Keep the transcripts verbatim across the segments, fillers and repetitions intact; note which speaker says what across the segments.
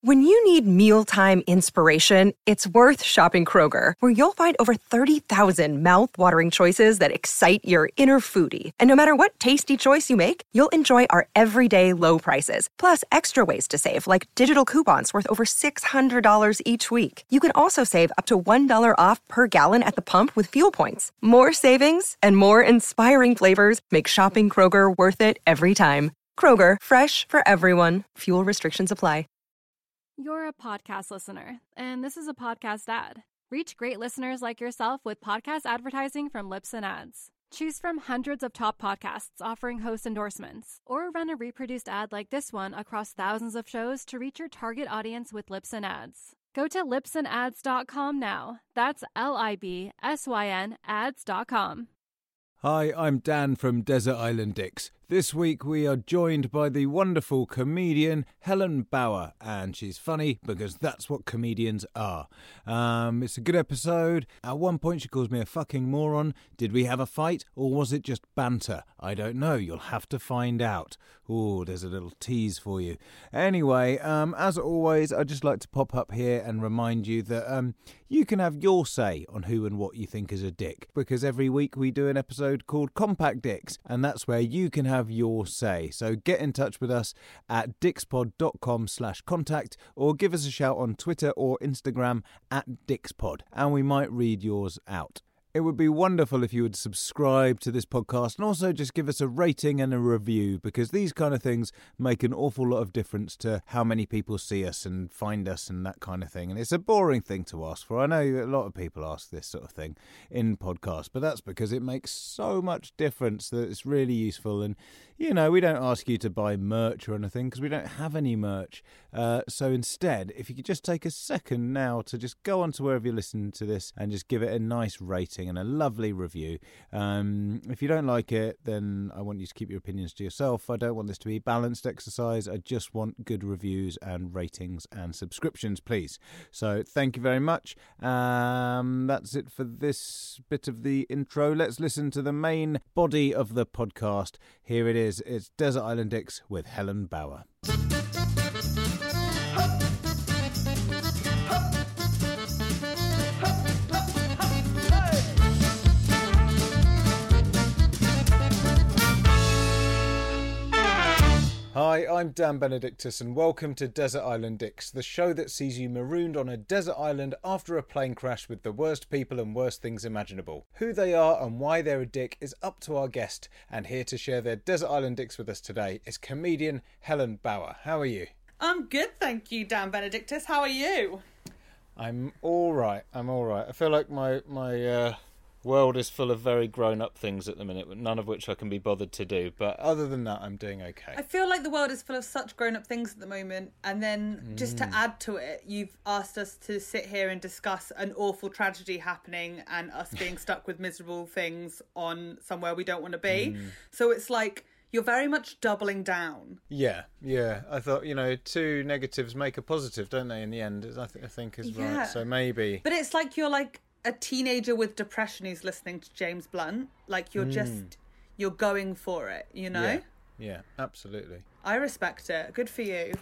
Speaker 1: When you need mealtime inspiration, it's worth shopping Kroger, where you'll find over thirty thousand mouth-watering choices that excite your inner foodie. And no matter what tasty choice you make, you'll enjoy our everyday low prices, plus extra ways to save, like digital coupons worth over six hundred dollars each week. You can also save up to one dollar off per gallon at the pump with fuel points. More savings and more inspiring flavors make shopping Kroger worth it every time. Kroger, fresh for everyone. Fuel restrictions apply.
Speaker 2: You're a podcast listener, and this is a podcast ad. Reach great listeners like yourself with podcast advertising from Libsyn Ads. Choose from hundreds of top podcasts offering host endorsements, or run a reproduced ad like this one across thousands of shows to reach your target audience with Libsyn Ads. Go to libsyn ads dot com now. That's L I B S Y N ads dot com.
Speaker 3: Hi, I'm Dan from Desert Island Dicks. This week we are joined by the wonderful comedian Helen Bauer, and she's funny because that's what comedians are. Um, it's a good episode. At one point she calls me a fucking moron. Did we have a fight, or was it just banter? I don't know. You'll have to find out. Ooh, there's a little tease for you. Anyway, um, as always, I'd just like to pop up here and remind you that um, you can have your say on who and what you think is a dick, because every week we do an episode called Compact Dicks, and that's where you can have your say. So get in touch with us at dixpod.com slash contact, or give us a shout on Twitter or Instagram at dixpod, and we might read yours out. It would be wonderful if you would subscribe to this podcast and also just give us a rating and a review, because these kind of things make an awful lot of difference to how many people see us and find us and that kind of thing. And it's a boring thing to ask for. I know a lot of people ask this sort of thing in podcasts, but that's because it makes so much difference that it's really useful. And, you know, we don't ask you to buy merch or anything because we don't have any merch. Uh, so instead, if you could just take a second now to just go on to wherever you're listening to this and just give it a nice rating and a lovely review. Um, if you don't like it, then I want you to keep your opinions to yourself. I don't want this to be a balanced exercise. I just want good reviews and ratings and subscriptions, please. So thank you very much. Um, that's it for this bit of the intro. Let's listen to the main body of the podcast. Here it is. It's Desert Island Dicks with Helen Bauer. Hi, I'm Dan Benedictus, and welcome to Desert Island Dicks, the show that sees you marooned on a desert island after a plane crash with the worst people and worst things imaginable. Who they are and why they're a dick is up to our guest, and here to share their Desert Island Dicks with us today is comedian Helen Bauer. How are you?
Speaker 4: I'm good, thank you, Dan Benedictus. How are you?
Speaker 3: I'm all right. I'm all right. I feel like my my uh, world is full of very grown-up things at the minute, none of which I can be bothered to do. But other than that, I'm doing okay.
Speaker 4: I feel like the world is full of such grown-up things at the moment. And then mm. just to add to it, you've asked us to sit here and discuss an awful tragedy happening and us being stuck with miserable things on somewhere we don't want to be. Mm. So it's like, you're very much doubling down.
Speaker 3: Yeah, yeah. I thought, you know, two negatives make a positive, don't they, in the end? I, th- I think is yeah. right. So maybe.
Speaker 4: But it's like you're like a teenager with depression who's listening to James Blunt. Like you're mm. just, you're going for it, you know?
Speaker 3: Yeah, yeah, absolutely.
Speaker 4: I respect it. Good for you.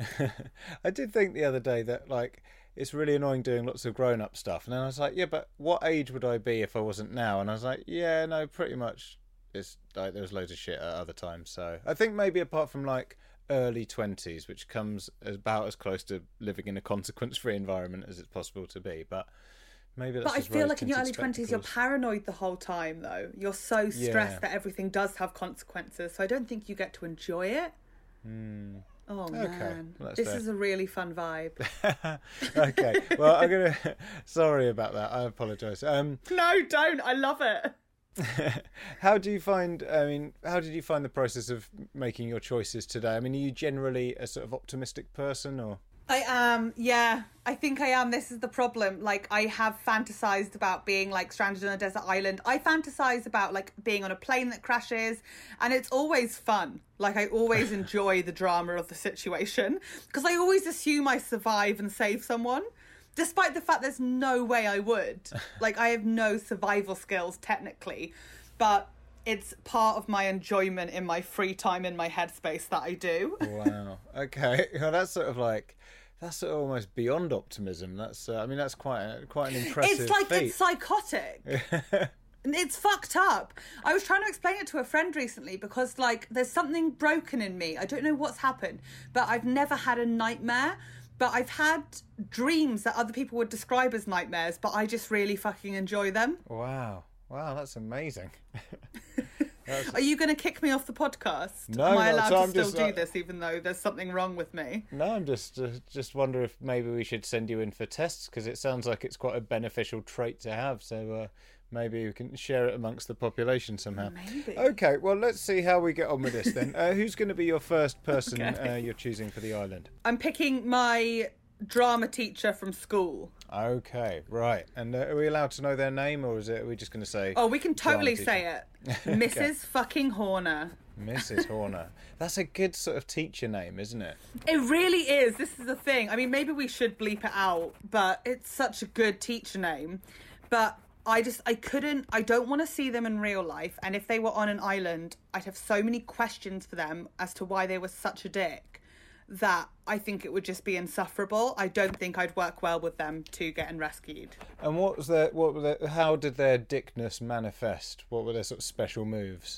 Speaker 3: I did think the other day that, like, it's really annoying doing lots of grown-up stuff. And then I was like, yeah, but what age would I be if I wasn't now? And I was like, yeah, no, pretty much. It's like there's loads of shit at other times. So I think maybe apart from, like, early twenties, which comes about as close to living in a consequence-free environment as it's possible to be. But maybe that's
Speaker 4: But I
Speaker 3: just
Speaker 4: feel like in your early
Speaker 3: spectacles.
Speaker 4: twenties, you're paranoid the whole time, though. You're so stressed yeah. that everything does have consequences. So I don't think you get to enjoy it.
Speaker 3: Mm.
Speaker 4: Oh,
Speaker 3: okay.
Speaker 4: man.
Speaker 3: Well,
Speaker 4: this
Speaker 3: fair.
Speaker 4: is a really fun vibe.
Speaker 3: Okay. Well, I'm going to... Sorry about that. I apologise. Um,
Speaker 4: no, don't. I love it.
Speaker 3: How do you find, I mean, how did you find the process of making your choices today? I mean, are you generally a sort of optimistic person, or?
Speaker 4: I am, yeah. I think I am. This is the problem. Like, I have fantasized about being, like, stranded on a desert island. I fantasize about, like, being on a plane that crashes, and it's always fun. Like, I always enjoy the drama of the situation, because I always assume I survive and save someone. Despite the fact there's no way I would. Like, I have no survival skills, technically. But it's part of my enjoyment in my free time in my headspace that I do.
Speaker 3: Wow. Okay. Well, that's sort of like... that's sort of almost beyond optimism. That's uh, I mean that's quite a, quite an impressive
Speaker 4: It's like
Speaker 3: feat.
Speaker 4: it's psychotic. It's fucked up. I was trying to explain it to a friend recently because, like, there's something broken in me. I don't know what's happened, but I've never had a nightmare. But I've had dreams that other people would describe as nightmares, but I just really fucking enjoy them.
Speaker 3: Wow. Wow, that's amazing.
Speaker 4: Are you going to kick me off the podcast?
Speaker 3: No,
Speaker 4: Am I
Speaker 3: no,
Speaker 4: allowed
Speaker 3: so
Speaker 4: to
Speaker 3: I'm
Speaker 4: still
Speaker 3: just,
Speaker 4: do
Speaker 3: uh,
Speaker 4: this even though there's something wrong with me?
Speaker 3: No, I'm just uh, just wonder if maybe we should send you in for tests, because it sounds like it's quite a beneficial trait to have. So uh, maybe we can share it amongst the population somehow.
Speaker 4: Maybe.
Speaker 3: Okay, well, let's see how we get on with this then. Uh, who's going to be your first person
Speaker 4: Okay.
Speaker 3: uh, you're choosing for the island?
Speaker 4: I'm picking my drama teacher from school.
Speaker 3: Okay, right. And uh, are we allowed to know their name, or is it? Are we just going to say?
Speaker 4: Oh, we can totally
Speaker 3: drama
Speaker 4: say it. Missus fucking Horner.
Speaker 3: Missus Horner. That's a good sort of teacher name, isn't it?
Speaker 4: It really is. This is the thing. I mean, maybe we should bleep it out, but it's such a good teacher name. But I just, I couldn't, I don't want to see them in real life. And if they were on an island, I'd have so many questions for them as to why they were such a dick that I think it would just be insufferable. I don't think I'd work well with them to getting rescued.
Speaker 3: And what was their, what were their, how did their dickness manifest? What were their sort of special moves?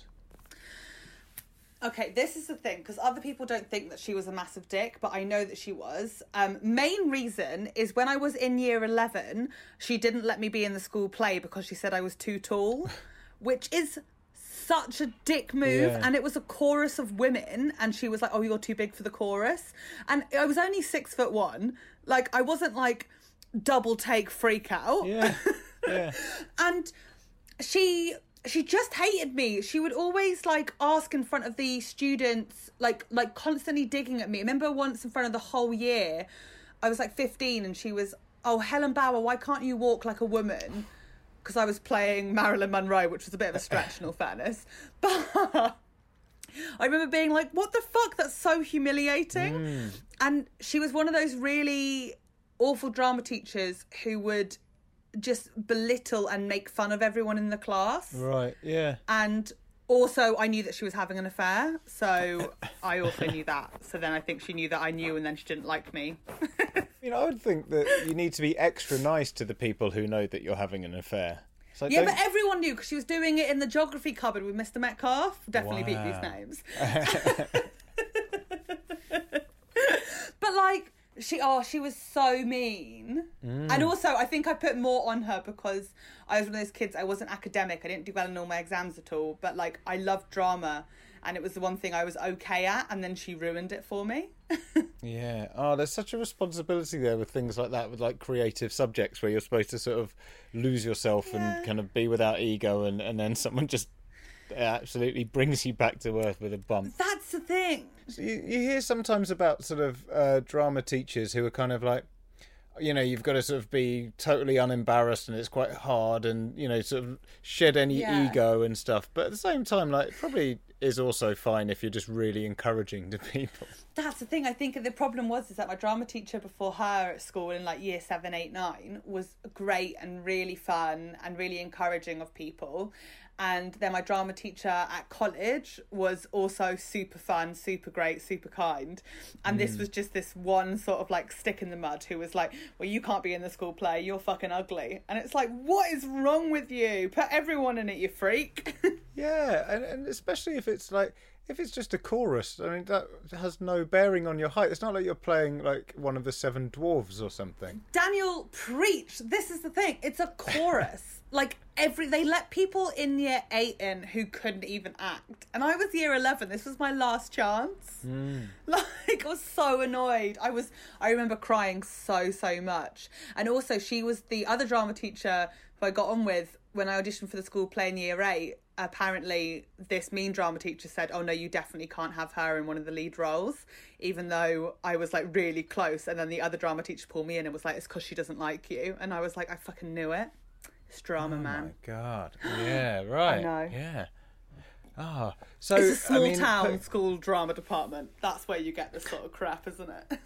Speaker 4: Okay, this is the thing, because other people don't think that she was a massive dick, but I know that she was. Um, main reason is when I was in year eleven, she didn't let me be in the school play because she said I was too tall, which is such a dick move.
Speaker 3: Yeah.
Speaker 4: And it was a chorus of women, and she was like, oh, you're too big for the chorus. And I was only six foot one. Like, I wasn't like double take freak out.
Speaker 3: Yeah, yeah.
Speaker 4: And she she just hated me. She would always like ask in front of the students, like like constantly digging at me. I remember once in front of the whole year, I was like fifteen, and she was, oh, Helen Bauer, why can't you walk like a woman? Because I was playing Marilyn Monroe, which was a bit of a stretch in all fairness. But I remember being like, what the fuck? That's so humiliating. Mm. And she was one of those really awful drama teachers who would just belittle and make fun of everyone in the class.
Speaker 3: Right, yeah.
Speaker 4: And also I knew that she was having an affair, so I also knew that. So then I think she knew that I knew, and then she didn't like me.
Speaker 3: You know, I would think that you need to be extra nice to the people who know that you're having an affair. So
Speaker 4: Yeah,
Speaker 3: don't...
Speaker 4: but everyone knew because she was doing it in the geography cupboard with Mister Metcalf. Definitely
Speaker 3: Wow.
Speaker 4: beat these names. But like, she oh she was so mean. Mm. And also I think I put more on her because I was one of those kids, I wasn't academic, I didn't do well in all my exams at all, but like I loved drama and it was the one thing I was okay at, and then she ruined it for me.
Speaker 3: Yeah. Oh, there's such a responsibility there with things like that, with like creative subjects where you're supposed to sort of lose yourself
Speaker 4: Yeah.
Speaker 3: and kind of be without ego, and, and then someone just absolutely brings you back to earth with a bump.
Speaker 4: That's the thing.
Speaker 3: So you, you hear sometimes about sort of uh, drama teachers who are kind of like, you know, you've got to sort of be totally unembarrassed and it's quite hard, and, you know, sort of shed any
Speaker 4: Yeah.
Speaker 3: ego and stuff. But at the same time, like, it probably is also fine if you're just really encouraging to people.
Speaker 4: That's the thing. I think the problem was is that my drama teacher before her at school in like year seven, eight, nine was great and really fun and really encouraging of people. And then my drama teacher at college was also super fun, super great, super kind. And mm. this was just this one sort of like stick in the mud who was like, well, you can't be in the school play, you're fucking ugly. And it's like, what is wrong with you? Put everyone in it, you freak.
Speaker 3: Yeah, and, and especially if it's like, if it's just a chorus, I mean, that has no bearing on your height. It's not like you're playing like one of the seven dwarves or something.
Speaker 4: Daniel, preach. This is the thing. It's a chorus. Like every, they let people in year eight in who couldn't even act. And I was year eleven. This was my last chance. Mm. Like, I was so annoyed. I was, I remember crying so, so much. And also she was the other drama teacher who I got on with when I auditioned for the school play in year eight. Apparently this mean drama teacher said, oh no, you definitely can't have her in one of the lead roles, even though I was like really close. And then the other drama teacher pulled me in and was like, it's because she doesn't like you. And I was like, I fucking knew it. It's drama,
Speaker 3: oh
Speaker 4: man.
Speaker 3: Oh my God. Yeah, right.
Speaker 4: I know.
Speaker 3: Yeah. Ah, oh, so
Speaker 4: it's a small
Speaker 3: I mean,
Speaker 4: town
Speaker 3: but...
Speaker 4: school drama department. That's where you get this sort of crap, isn't it?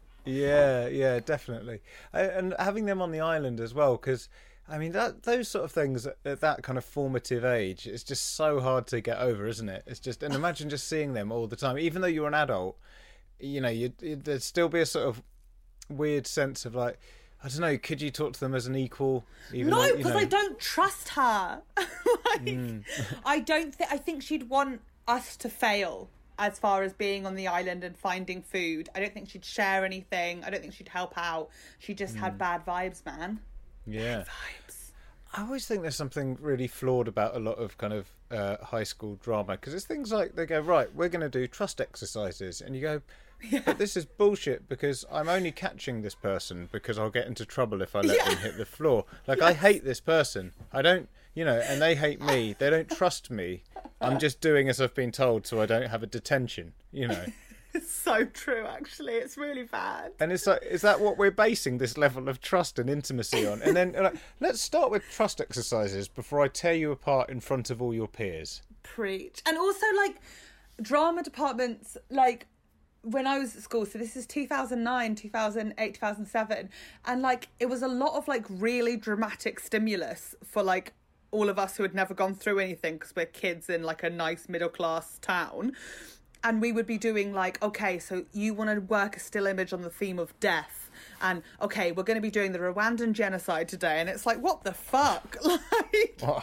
Speaker 3: Yeah, yeah, definitely. And having them on the island as well, because I mean, that those sort of things at that kind of formative age, it's just so hard to get over, isn't it? It's just, and imagine just seeing them all the time, even though you're an adult, you know, you'd, you'd, there'd still be a sort of weird sense of like, I don't know, could you talk to them as an equal? Even
Speaker 4: no,
Speaker 3: though,
Speaker 4: because
Speaker 3: know...
Speaker 4: I don't trust her. like, mm. I don't think, I think she'd want us to fail as far as being on the island and finding food. I don't think she'd share anything. I don't think she'd help out. She just mm. had bad vibes, man.
Speaker 3: Yeah.
Speaker 4: Bad vibes.
Speaker 3: I always think there's something really flawed about a lot of kind of uh, high school drama, because it's things like they go, right, we're going to do trust exercises, and you go, yeah. but this is bullshit, because I'm only catching this person because I'll get into trouble if I let yeah. them hit the floor. Like, yes. I hate this person. I don't, you know, and they hate me. They don't trust me. I'm just doing as I've been told so I don't have a detention, you know.
Speaker 4: It's so true, actually. It's really bad.
Speaker 3: And it's like, is that what we're basing this level of trust and intimacy on? And then, like, let's start with trust exercises before I tear you apart in front of all your peers.
Speaker 4: Preach. And also, like, drama departments, like, when I was at school, so this is two thousand nine, two thousand eight, two thousand seven, and, like, it was a lot of, like, really dramatic stimulus for, like, all of us who had never gone through anything because we're kids in, like, a nice middle-class town. And we would be doing like, okay, so you want to work a still image on the theme of death. And, okay, we're going to be doing the Rwandan genocide today. And it's like, what the fuck? like,
Speaker 3: what?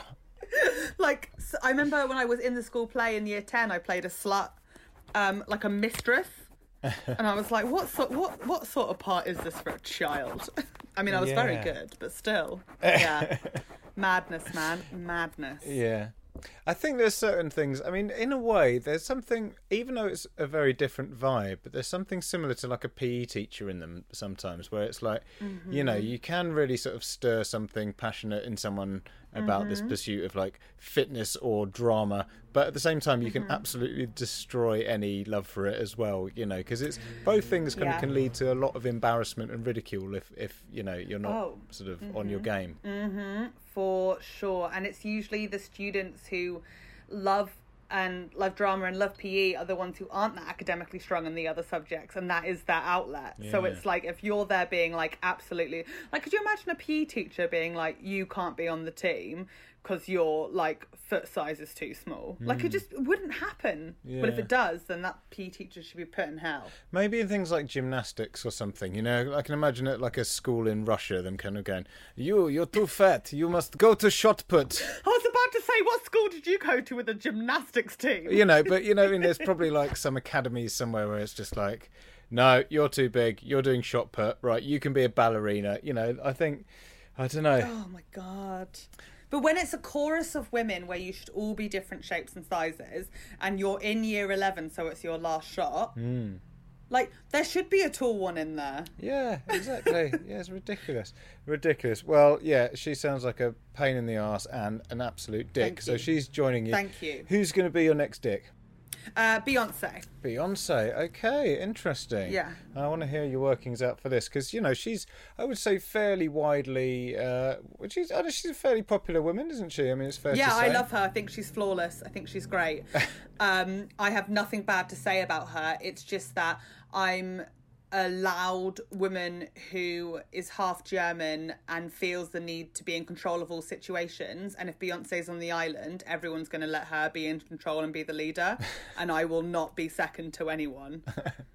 Speaker 4: like so I remember when I was in the school play in year ten, I played a slut, um, like a mistress. And I was like, what sort, what, what sort of part is this for a child? I mean, I was yeah. very good, but still. Yeah. Madness, man. Madness.
Speaker 3: Yeah. I think there's certain things, I mean, in a way, there's something, even though it's a very different vibe, but there's something similar to like a P E teacher in them sometimes, where it's like, mm-hmm. you know, you can really sort of stir something passionate in someone about mm-hmm. this pursuit of like fitness or drama, but at the same time you can mm-hmm. absolutely destroy any love for it as well, you know, because it's both things kind
Speaker 4: yeah.
Speaker 3: of can lead to a lot of embarrassment and ridicule if, if you know, you're not
Speaker 4: oh.
Speaker 3: sort of
Speaker 4: mm-hmm.
Speaker 3: on your game.
Speaker 4: Mm-hmm. For sure. And it's usually the students who love and love drama and love P E are the ones who aren't that academically strong in the other subjects, and that is their outlet. Yeah. So it's like, if you're there being like absolutely like, could you imagine a P E teacher being like, you can't be on the team because your like foot size is too small? Mm. Like, it just wouldn't happen. Yeah. But if it does, then that P E teacher should be put in hell.
Speaker 3: Maybe in things like gymnastics or something, you know, I can imagine it like a school in Russia, them kind of going, you you're too fat, you must go to shot put.
Speaker 4: I was about to say, what school did you go to with a gymnastics team?
Speaker 3: You know, but you know, I mean, there's probably like some academies somewhere where it's just like, no, you're too big, you're doing shot put, right, you can be a ballerina. You know, I think, I don't know.
Speaker 4: Oh my God. But when it's a chorus of women where you should all be different shapes and sizes, and you're in year eleven, so it's your last shot,
Speaker 3: mm.
Speaker 4: like, there should be a tall one in there.
Speaker 3: Yeah, exactly. Yeah, it's ridiculous. Ridiculous. Well, yeah, she sounds like a pain in the arse and an absolute dick. So she's joining you.
Speaker 4: Thank you.
Speaker 3: Who's going to be your next dick?
Speaker 4: Uh, Beyonce.
Speaker 3: Beyonce. Okay, interesting.
Speaker 4: Yeah.
Speaker 3: I want to hear your workings out for this, because, you know, she's, I would say, fairly widely, uh, she's, I know she's a fairly popular woman, isn't she? I mean, it's fair
Speaker 4: yeah,
Speaker 3: to say.
Speaker 4: Yeah, I love her. I think she's flawless. I think she's great. um, I have nothing bad to say about her. It's just that I'm a loud woman who is half German and feels the need to be in control of all situations. And if Beyonce's on the island, everyone's going to let her be in control and be the leader. And I will not be second to anyone.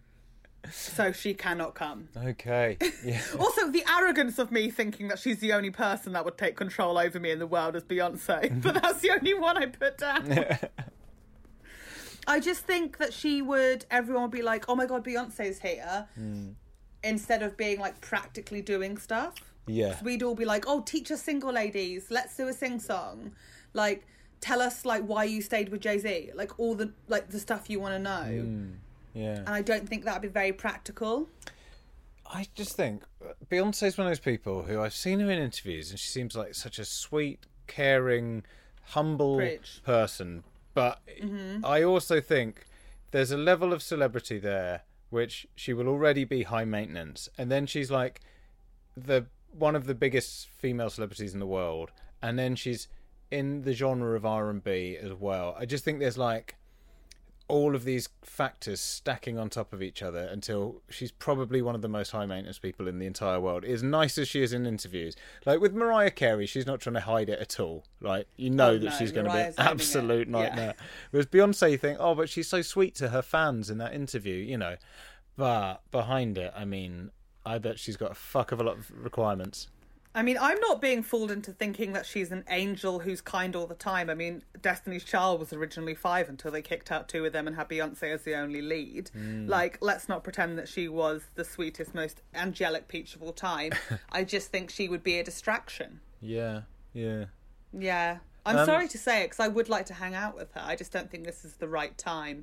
Speaker 4: So she cannot come.
Speaker 3: Okay. Yeah.
Speaker 4: Also, the arrogance of me thinking that she's the only person that would take control over me in the world is Beyonce. But that's the only one I put down. I just think that she would, everyone would be like, oh my God, Beyonce's here. Mm. Instead of being like practically doing stuff.
Speaker 3: Yeah.
Speaker 4: So we'd all be like, oh, teach us single ladies. Let's do a sing song. Like, tell us like why you stayed with Jay-Z. Like all the, like the stuff you want to know.
Speaker 3: Mm. Yeah.
Speaker 4: And I don't think that would be very practical.
Speaker 3: I just think Beyonce's one of those people who I've seen her in interviews and she seems like such a sweet, caring, humble
Speaker 4: Preach.
Speaker 3: person. But
Speaker 4: mm-hmm.
Speaker 3: I also think there's a level of celebrity there which she will already be high maintenance. And then she's like the one of the biggest female celebrities in the world. And then she's in the genre of R and B as well. I just think there's like all of these factors stacking on top of each other until she's probably one of the most high maintenance people in the entire world. As nice as she is in interviews, like with Mariah Carey, she's not trying to hide it at all. Like, you know oh, that no, she's going to be an absolute nightmare. Yeah. Whereas Beyonce, you think, oh, but she's so sweet to her fans in that interview, you know. But behind it, I mean, I bet she's got a fuck of a lot of requirements.
Speaker 4: I mean, I'm not being fooled into thinking that she's an angel who's kind all the time. I mean, Destiny's Child was originally five until they kicked out two of them and had Beyonce as the only lead. Mm. Like, let's not pretend that she was the sweetest, most angelic peach of all time. I just think she would be a distraction.
Speaker 3: Yeah, yeah.
Speaker 4: Yeah. I'm um, sorry to say it, because I would like to hang out with her. I just don't think this is the right time.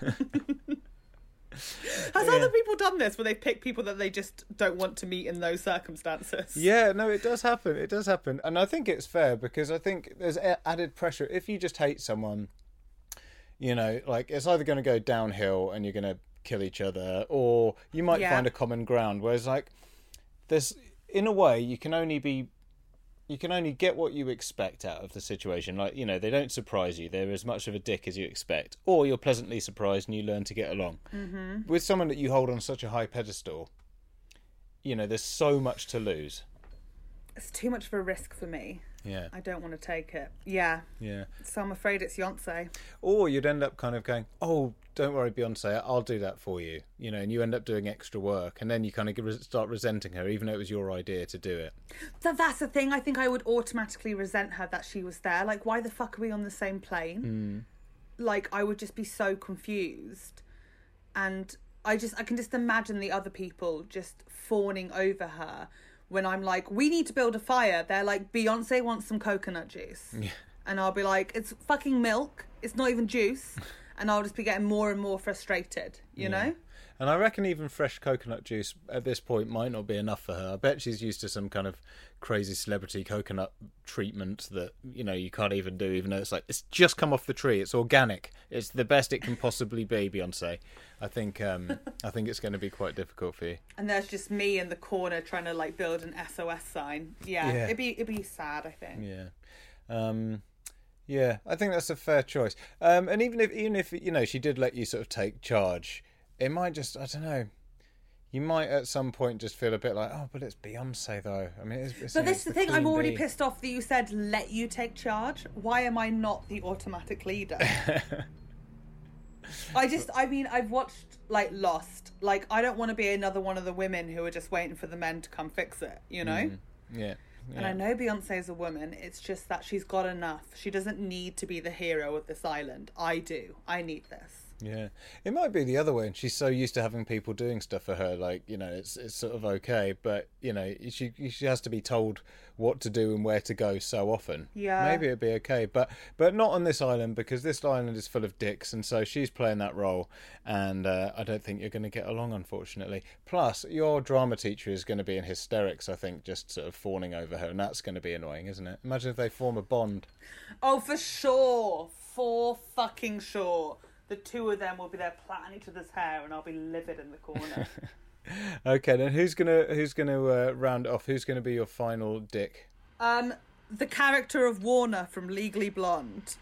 Speaker 4: Has yeah. other people done this where they pick people that they just don't want to meet in those circumstances?
Speaker 3: Yeah, no, it does happen. It does happen. And I think it's fair because I think there's added pressure. If you just hate someone, you know, like it's either going to go downhill and you're going to kill each other, or you might yeah. find a common ground. Whereas like there's, in a way, you can only be You can only get what you expect out of the situation. Like, you know, they don't surprise you. They're as much of a dick as you expect. Or you're pleasantly surprised and you learn to get along. Mm-hmm. With someone that you hold on such a high pedestal, you know, there's so much to lose.
Speaker 4: It's too much of a risk for me.
Speaker 3: Yeah.
Speaker 4: I don't want to take it. Yeah.
Speaker 3: Yeah.
Speaker 4: So I'm afraid it's Beyonce.
Speaker 3: Or you'd end up kind of going, oh, don't worry, Beyonce, I'll do that for you. You know, and you end up doing extra work. And then you kind of start resenting her, even though it was your idea to do it.
Speaker 4: That, that's the thing. I think I would automatically resent her that she was there. Like, why the fuck are we on the same plane? Mm. Like, I would just be so confused. And I just, I can just imagine the other people just fawning over her. When I'm like, we need to build a fire, they're like, Beyonce wants some coconut juice. Yeah. And I'll be like, it's fucking milk. It's not even juice. And I'll just be getting more and more frustrated, you yeah. know?
Speaker 3: And I reckon even fresh coconut juice at this point might not be enough for her. I bet she's used to some kind of crazy celebrity coconut treatment that, you know, you can't even do, even though it's like, it's just come off the tree. It's organic. It's the best it can possibly be, Beyonce. I think um, I think it's going to be quite difficult for you.
Speaker 4: And there's just me in the corner trying to, like, build an S O S sign. Yeah, yeah. it'd be it'd be sad, I think.
Speaker 3: Yeah. Um, yeah, I think that's a fair choice. Um, and even if, even if, you know, she did let you sort of take charge, it might just, I don't know, you might at some point just feel a bit like, oh, but it's Beyonce though. I mean, it's, it's,
Speaker 4: but this
Speaker 3: is
Speaker 4: is the thing, I'm already bee. pissed off that you said let you take charge. Why am I not the automatic leader? I just, I mean, I've watched, like, Lost. Like, I don't want to be another one of the women who are just waiting for the men to come fix it, you know?
Speaker 3: Mm, yeah. Yeah.
Speaker 4: And I know Beyonce is a woman. It's just that she's got enough. She doesn't need to be the hero of this island. I do. I need this.
Speaker 3: Yeah, it might be the other way, and she's so used to having people doing stuff for her, like, you know, it's it's sort of okay, but, you know, she she has to be told what to do and where to go so often.
Speaker 4: Yeah.
Speaker 3: Maybe it'd be okay, but but not on this island, because this island is full of dicks, and so she's playing that role, and uh, I don't think you're going to get along, unfortunately. Plus, your drama teacher is going to be in hysterics, I think, just sort of fawning over her, and that's going to be annoying, isn't it? Imagine if they form a bond.
Speaker 4: Oh, for sure. For fucking sure. The two of them will be there plaiting each other's hair, and I'll be livid in the corner.
Speaker 3: Okay, then who's gonna who's gonna uh, round off? Who's gonna be your final dick?
Speaker 4: Um, the character of Warner from Legally Blonde.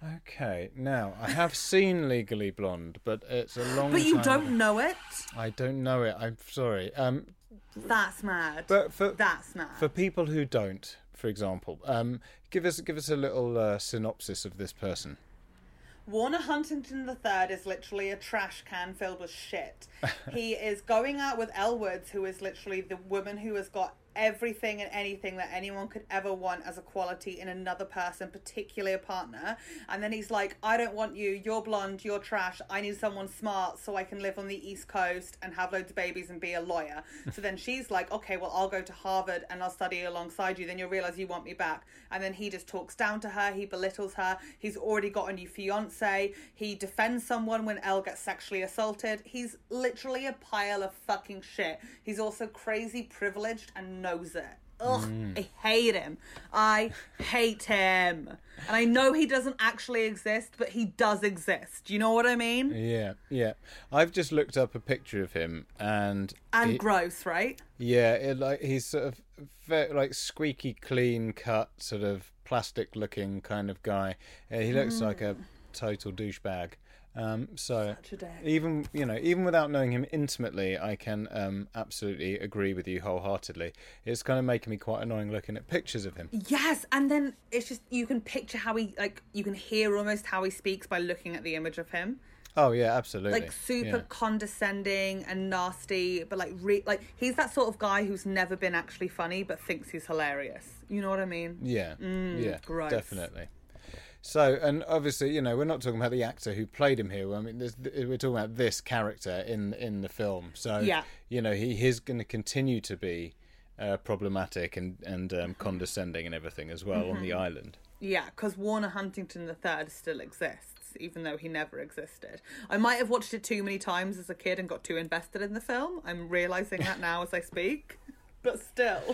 Speaker 3: Okay, now I have seen Legally Blonde, but it's a long.
Speaker 4: But you
Speaker 3: time
Speaker 4: don't
Speaker 3: ago.
Speaker 4: know it.
Speaker 3: I don't know it. I'm sorry. Um,
Speaker 4: that's mad.
Speaker 3: But for
Speaker 4: that's mad.
Speaker 3: For people who don't, for example, um, give us give us a little uh, synopsis of this person.
Speaker 4: Warner Huntington the third is literally a trash can filled with shit. He is going out with Elle Woods, who is literally the woman who has got everything and anything that anyone could ever want as a quality in another person, particularly a partner. And then he's like, I don't want you, you're blonde, you're trash, I need someone smart so I can live on the East Coast and have loads of babies and be a lawyer. So then she's like, okay, well, I'll go to Harvard and I'll study alongside you, then you'll realise you want me back. And then he just talks down to her, he belittles her, he's already got a new fiance, he defends someone when Elle gets sexually assaulted. He's literally a pile of fucking shit. He's also crazy privileged and knows it. Ugh, mm. I hate him. I hate him. And I know he doesn't actually exist, but he does exist. Do you know what I mean?
Speaker 3: Yeah, yeah. I've just looked up a picture of him, and
Speaker 4: and
Speaker 3: he,
Speaker 4: gross, right?
Speaker 3: Yeah, it, like he's sort of very, like squeaky clean cut, sort of plastic looking kind of guy. Uh, he looks mm. like a total douchebag. Um, so even you know, even without knowing him intimately, I can um, absolutely agree with you wholeheartedly. It's kind of making me quite annoying looking at pictures of him.
Speaker 4: Yes, and then it's just you can picture how he like you can hear almost how he speaks by looking at the image of him.
Speaker 3: Oh yeah, absolutely.
Speaker 4: Like super
Speaker 3: yeah.
Speaker 4: condescending and nasty, but like re- like he's that sort of guy who's never been actually funny but thinks he's hilarious. You know what I mean?
Speaker 3: Yeah,
Speaker 4: Mm,
Speaker 3: yeah,
Speaker 4: gross.
Speaker 3: definitely. So, and obviously, you know, we're not talking about the actor who played him here. I mean, there's, we're talking about this character in in the film. So,
Speaker 4: yeah.
Speaker 3: you know, he is going to continue to be uh, problematic and and um, condescending and everything as well mm-hmm. on the island.
Speaker 4: Yeah, because Warner Huntington the third still exists, even though he never existed. I might have watched it too many times as a kid and got too invested in the film. I'm realising that now as I speak. But still.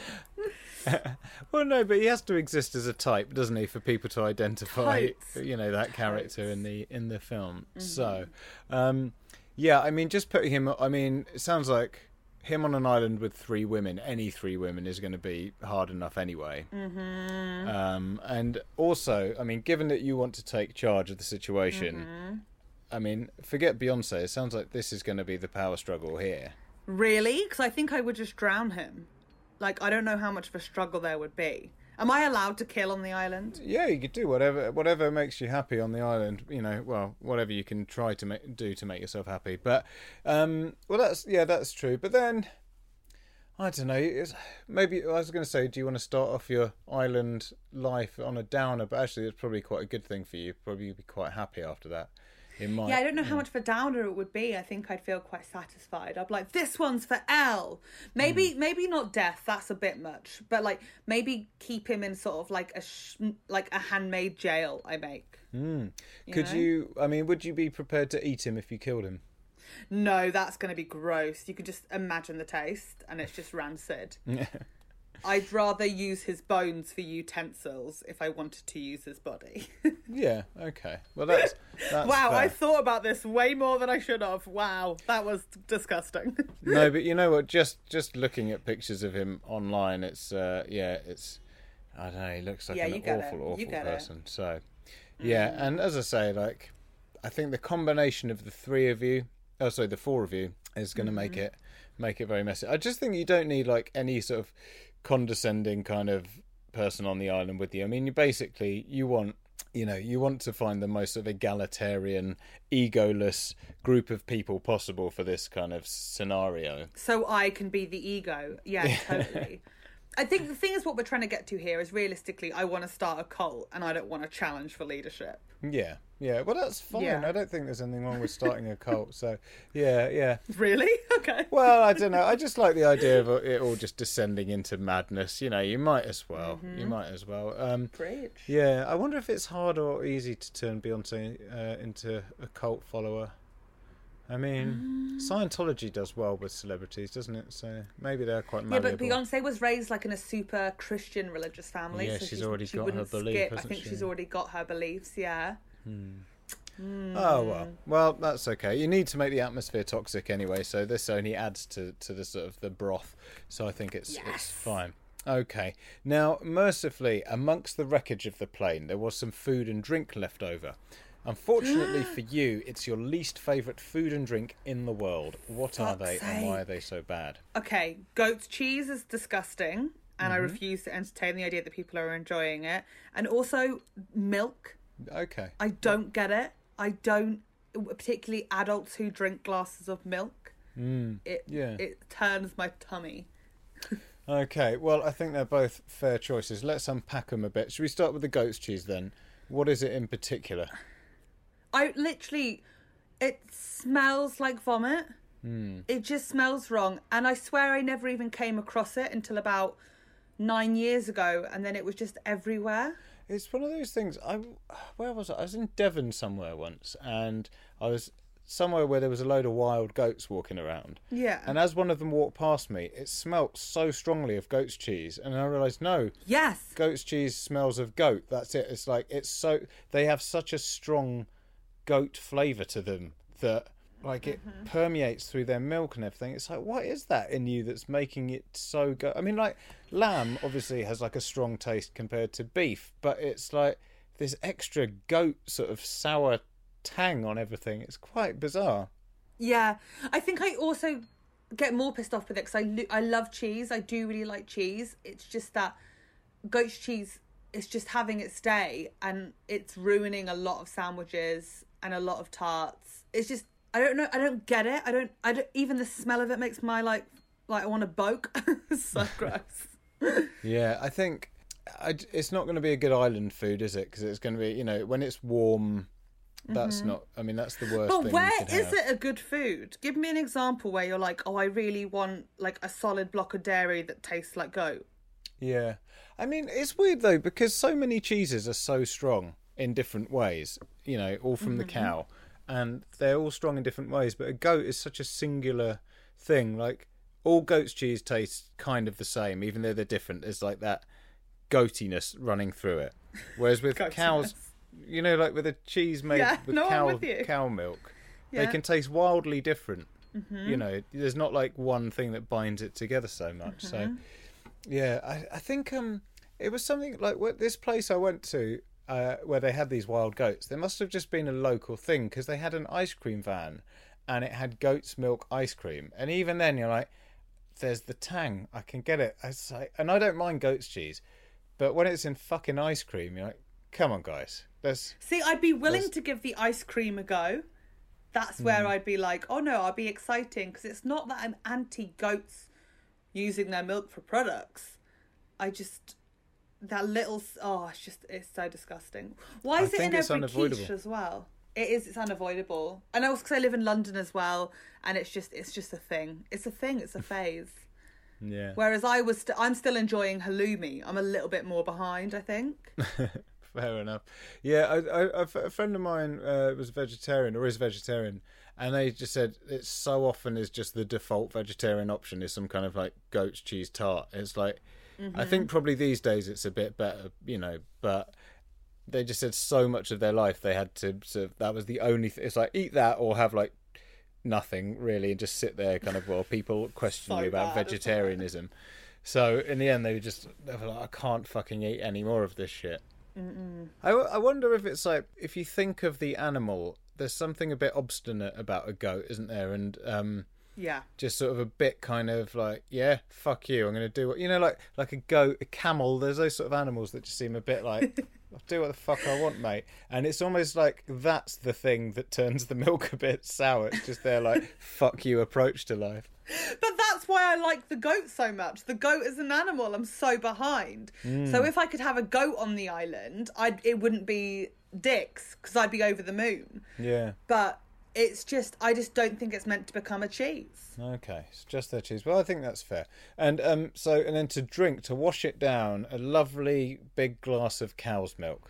Speaker 3: Well, no, but he has to exist as a type, doesn't he, for people to identify,
Speaker 4: Totes.
Speaker 3: you know, that character Totes. in the in the film. Mm-hmm. So, um, yeah, I mean, just putting him, I mean, it sounds like him on an island with three women, any three women is going to be hard enough anyway.
Speaker 4: Mm-hmm.
Speaker 3: Um, and also, I mean, given that you want to take charge of the situation, mm-hmm. I mean, forget Beyonce, it sounds like this is going to be the power struggle here.
Speaker 4: Really? Because I think I would just drown him. Like, I don't know how much of a struggle there would be. Am I allowed to kill on the island?
Speaker 3: Yeah, you could do whatever whatever makes you happy on the island. You know, well, whatever you can try to make, do to make yourself happy. But, um, well, that's, yeah, that's true. But then, I don't know, it's, maybe, I was going to say, do you want to start off your island life on a downer? But actually, it's probably quite a good thing for you. Probably you'd be quite happy after that. It might,
Speaker 4: yeah, I don't know
Speaker 3: yeah.
Speaker 4: how much of a downer it would be. I think I'd feel quite satisfied. I'd be like, this one's for Elle. Maybe, mm. maybe not death. That's a bit much. But like, maybe keep him in sort of like a sh- like a handmade jail. I make.
Speaker 3: Mm.
Speaker 4: You
Speaker 3: Could
Speaker 4: know?
Speaker 3: you? I mean, would you be prepared to eat him if you killed him?
Speaker 4: No, that's going to be gross. You could just imagine the taste, and it's just rancid. I'd rather use his bones for utensils if I wanted to use his body.
Speaker 3: Yeah, okay. Well, that's, that's
Speaker 4: wow,
Speaker 3: fair.
Speaker 4: I thought about this way more than I should have. Wow, that was disgusting.
Speaker 3: No, but you know what? Just just looking at pictures of him online, it's uh, yeah, it's I don't know. He looks like
Speaker 4: yeah,
Speaker 3: an
Speaker 4: you get
Speaker 3: awful,
Speaker 4: it.
Speaker 3: awful
Speaker 4: you get
Speaker 3: person.
Speaker 4: It.
Speaker 3: So yeah, mm. and as I say, like I think the combination of the three of you, oh sorry, the four of you, is going to mm-hmm. make it make it very messy. I just think you don't need like any sort of condescending kind of person on the island with you. I mean, you basically you want you know you want to find the most sort of egalitarian, egoless group of people possible for this kind of scenario.
Speaker 4: So I can be the ego. Yeah, totally. I think the thing is what we're trying to get to here is realistically, I want to start a cult and I don't want to challenge for leadership.
Speaker 3: Yeah, yeah. Well, that's fine.
Speaker 4: Yeah.
Speaker 3: I don't think there's anything wrong with starting a cult. So, yeah, yeah.
Speaker 4: Really? Okay.
Speaker 3: Well, I don't know. I just like the idea of it all just descending into madness. You know, you might as well. Mm-hmm. You might as well. Um,
Speaker 4: Preach.
Speaker 3: Yeah, I wonder if it's hard or easy to turn Beyonce uh, into a cult follower. I mean, mm. Scientology does well with celebrities, doesn't it? So maybe they're quite malleable.
Speaker 4: Yeah, but Beyonce was raised like in a super Christian religious family.
Speaker 3: Yeah,
Speaker 4: so
Speaker 3: she's,
Speaker 4: she's
Speaker 3: already
Speaker 4: she
Speaker 3: got her belief,
Speaker 4: skip.
Speaker 3: hasn't
Speaker 4: I think
Speaker 3: she?
Speaker 4: she's already got her beliefs, yeah.
Speaker 3: Hmm.
Speaker 4: Mm.
Speaker 3: Oh, well. Well, that's okay. You need to make the atmosphere toxic anyway, so this only adds to, to the sort of the broth. So I think it's
Speaker 4: yes.
Speaker 3: it's fine. Okay. Now, mercifully, amongst the wreckage of the plane, there was some food and drink left over. Unfortunately for you, it's your least favourite food and drink in the world. What
Speaker 4: Fuck's
Speaker 3: are they
Speaker 4: sake.
Speaker 3: and why are they so bad?
Speaker 4: Okay, goat's cheese is disgusting, and
Speaker 3: mm-hmm.
Speaker 4: I refuse to entertain the idea that people are enjoying it. And also, milk.
Speaker 3: Okay.
Speaker 4: I don't get it. I don't, particularly adults who drink glasses of milk.
Speaker 3: Mm,
Speaker 4: it
Speaker 3: yeah.
Speaker 4: It turns my tummy.
Speaker 3: Okay, well, I think they're both fair choices. Let's unpack them a bit. Should we start with the goat's cheese then? What is it in particular?
Speaker 4: I literally, it smells like vomit.
Speaker 3: Mm.
Speaker 4: It just smells wrong. And I swear I never even came across it until about nine years ago. And then it was just everywhere.
Speaker 3: It's one of those things. I, where was I? I was in Devon somewhere once. And I was somewhere where there was a load of wild goats walking around.
Speaker 4: Yeah.
Speaker 3: And as one of them walked past me, it smelt so strongly of goat's cheese. And I realised, no.
Speaker 4: Yes.
Speaker 3: Goat's cheese smells of goat. That's it. It's like, it's so, they have such a strong goat flavour to them that like it mm-hmm. permeates through their milk and everything. It's like, what is that in you that's making it so go I mean, like lamb obviously has like a strong taste compared to beef, but it's like this extra goat sort of sour tang on everything. It's quite bizarre.
Speaker 4: Yeah, I think I also get more pissed off with it because I, lo- I love cheese. I do really like cheese. It's just that goat's cheese is just having its day and it's ruining a lot of sandwiches and a lot of tarts it's just, I don't know, I don't get it. I don't, I don't, even the smell of it makes my, like, like I want to boke. It's so gross.
Speaker 3: Yeah, I think I, it's not going to be a good island food, is it? Because it's going to be, you know, when it's warm, that's mm-hmm. not, I mean, that's the worst
Speaker 4: but
Speaker 3: thing
Speaker 4: where
Speaker 3: you could
Speaker 4: is
Speaker 3: have.
Speaker 4: it a good food? Give me an example where you're like, oh, I really want, like, a solid block of dairy that tastes like goat.
Speaker 3: Yeah. I mean, it's weird, though, because so many cheeses are so strong in different ways, you know, all from mm-hmm. the cow. And they're all strong in different ways. But a goat is such a singular thing. Like, all goat's cheese tastes kind of the same, even though they're different. There's, like, that goatiness running through it. Whereas with cows, you know, like with a cheese made
Speaker 4: yeah,
Speaker 3: with
Speaker 4: no,
Speaker 3: cow,
Speaker 4: with you.
Speaker 3: cow milk,
Speaker 4: yeah.
Speaker 3: they can taste wildly different.
Speaker 4: Mm-hmm.
Speaker 3: You know, there's not, like, one thing that binds it together so much.
Speaker 4: Mm-hmm.
Speaker 3: So, yeah, I, I think um, it was something like what, this place I went to, Uh, where they had these wild goats. There must have just been a local thing because they had an ice cream van and it had goat's milk ice cream. And even then, you're like, there's the tang. I can get it. I say, and I don't mind goat's cheese, but when it's in fucking ice cream, you're like, come on, guys. Let's
Speaker 4: see. I'd be willing
Speaker 3: let's...
Speaker 4: to give the ice cream a go. That's where mm. I'd be like, oh no, I'll be exciting because it's not that I'm anti goats using their milk for products. I just. That little, oh, it's just, it's so disgusting. Why is I it in every quiche as well? It is, it's unavoidable. And also because I live in London as well, and it's just, it's just a thing. It's a thing, it's a phase.
Speaker 3: Yeah.
Speaker 4: Whereas I was, st- I'm still enjoying halloumi. I'm a little bit more behind, I think.
Speaker 3: Fair enough. Yeah, I, I, a friend of mine uh, was a vegetarian, or is vegetarian, and they just said it's so often is just the default vegetarian option is some kind of like goat's cheese tart. It's like, mm-hmm. I think probably these days it's a bit better, you know, but they just said so much of their life they had to sort of, that was the only thing. It's like eat that or have like nothing really and just sit there kind of while people question
Speaker 4: so
Speaker 3: you about
Speaker 4: bad,
Speaker 3: vegetarianism. So in the end they were just they were like, I can't fucking eat any more of this shit.
Speaker 4: Mm-mm.
Speaker 3: I, I wonder if it's like, if you think of the animal, there's something a bit obstinate about a goat, isn't there? And um
Speaker 4: yeah,
Speaker 3: just sort of a bit kind of like, yeah, fuck you, I'm going to do what... You know, like like a goat, a camel, there's those sort of animals that just seem a bit like, I'll do what the fuck I want, mate. And it's almost like that's the thing that turns the milk a bit sour. It's just their, like, fuck you approach to life.
Speaker 4: But that's why I like the goat so much. The goat is an animal I'm so behind. Mm. So if I could have a goat on the island, I'd, it wouldn't be dicks, because I'd be over the moon.
Speaker 3: Yeah.
Speaker 4: But... it's just, I just don't think it's meant to become a cheese.
Speaker 3: Okay, it's just their cheese. Well, I think that's fair. And um, so, and then to drink, to wash it down, a lovely big glass of cow's milk.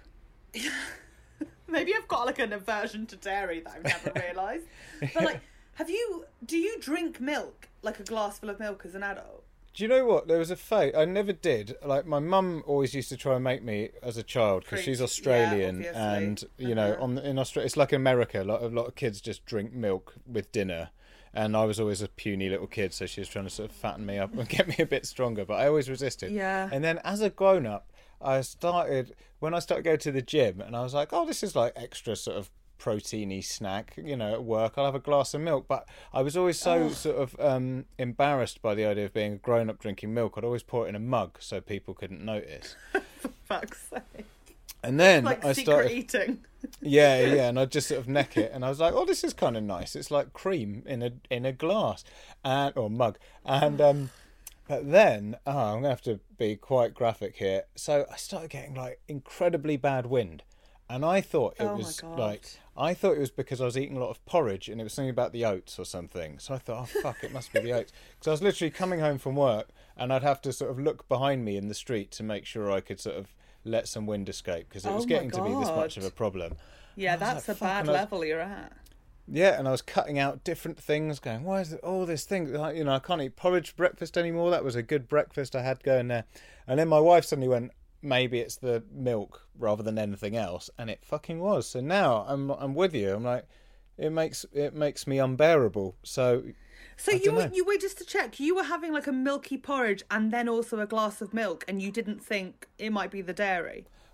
Speaker 4: Maybe I've got like an aversion to dairy that I've never realised. But like, have you, do you drink milk, like a glass full of milk as an adult?
Speaker 3: Do you know what? There was a phase, I never did. Like, my mum always used to try and make me as a child, because she's Australian,
Speaker 4: yeah,
Speaker 3: and, you
Speaker 4: uh-huh.
Speaker 3: know, on in Australia, it's like America. A lot, a lot of kids just drink milk with dinner. And I was always a puny little kid, so she was trying to sort of fatten me up and get me a bit stronger. But I always resisted.
Speaker 4: Yeah.
Speaker 3: And then as a grown-up, I started, when I started going to the gym, and I was like, oh, this is like extra sort of proteiny snack, you know, at work, I'll have a glass of milk. But I was always so oh. sort of um, embarrassed by the idea of being a grown-up drinking milk. I'd always pour it in a mug so people couldn't notice.
Speaker 4: For fuck's sake.
Speaker 3: And then
Speaker 4: like
Speaker 3: I
Speaker 4: secret
Speaker 3: started
Speaker 4: eating.
Speaker 3: yeah, yeah, and I'd just sort of neck it, and I was like, "Oh, this is kind of nice. It's like cream in a in a glass, and or mug." And um, but then, oh, I'm gonna have to be quite graphic here. So I started getting like incredibly bad wind, and I thought it
Speaker 4: oh
Speaker 3: was
Speaker 4: my God.
Speaker 3: like I thought it was because I was eating a lot of porridge, and it was something about the oats or something. So I thought, "Oh fuck, it must be the oats," because I was literally coming home from work, and I'd have to sort of look behind me in the street to make sure I could sort of let some wind escape, because it was
Speaker 4: oh
Speaker 3: getting
Speaker 4: God.
Speaker 3: to be this much of a problem.
Speaker 4: Yeah, that's like, a bad level you're at.
Speaker 3: Yeah, and I was cutting out different things, going, why is it all this thing? You know, I can't eat porridge for breakfast anymore. That was a good breakfast I had going there. And then my wife suddenly went, maybe it's the milk rather than anything else. And it fucking was. So now I'm I'm with you. I'm like, it makes it makes me unbearable. So
Speaker 4: So you were, you were, just to check, you were having like a milky porridge and then also a glass of milk, and you didn't think it might be the dairy?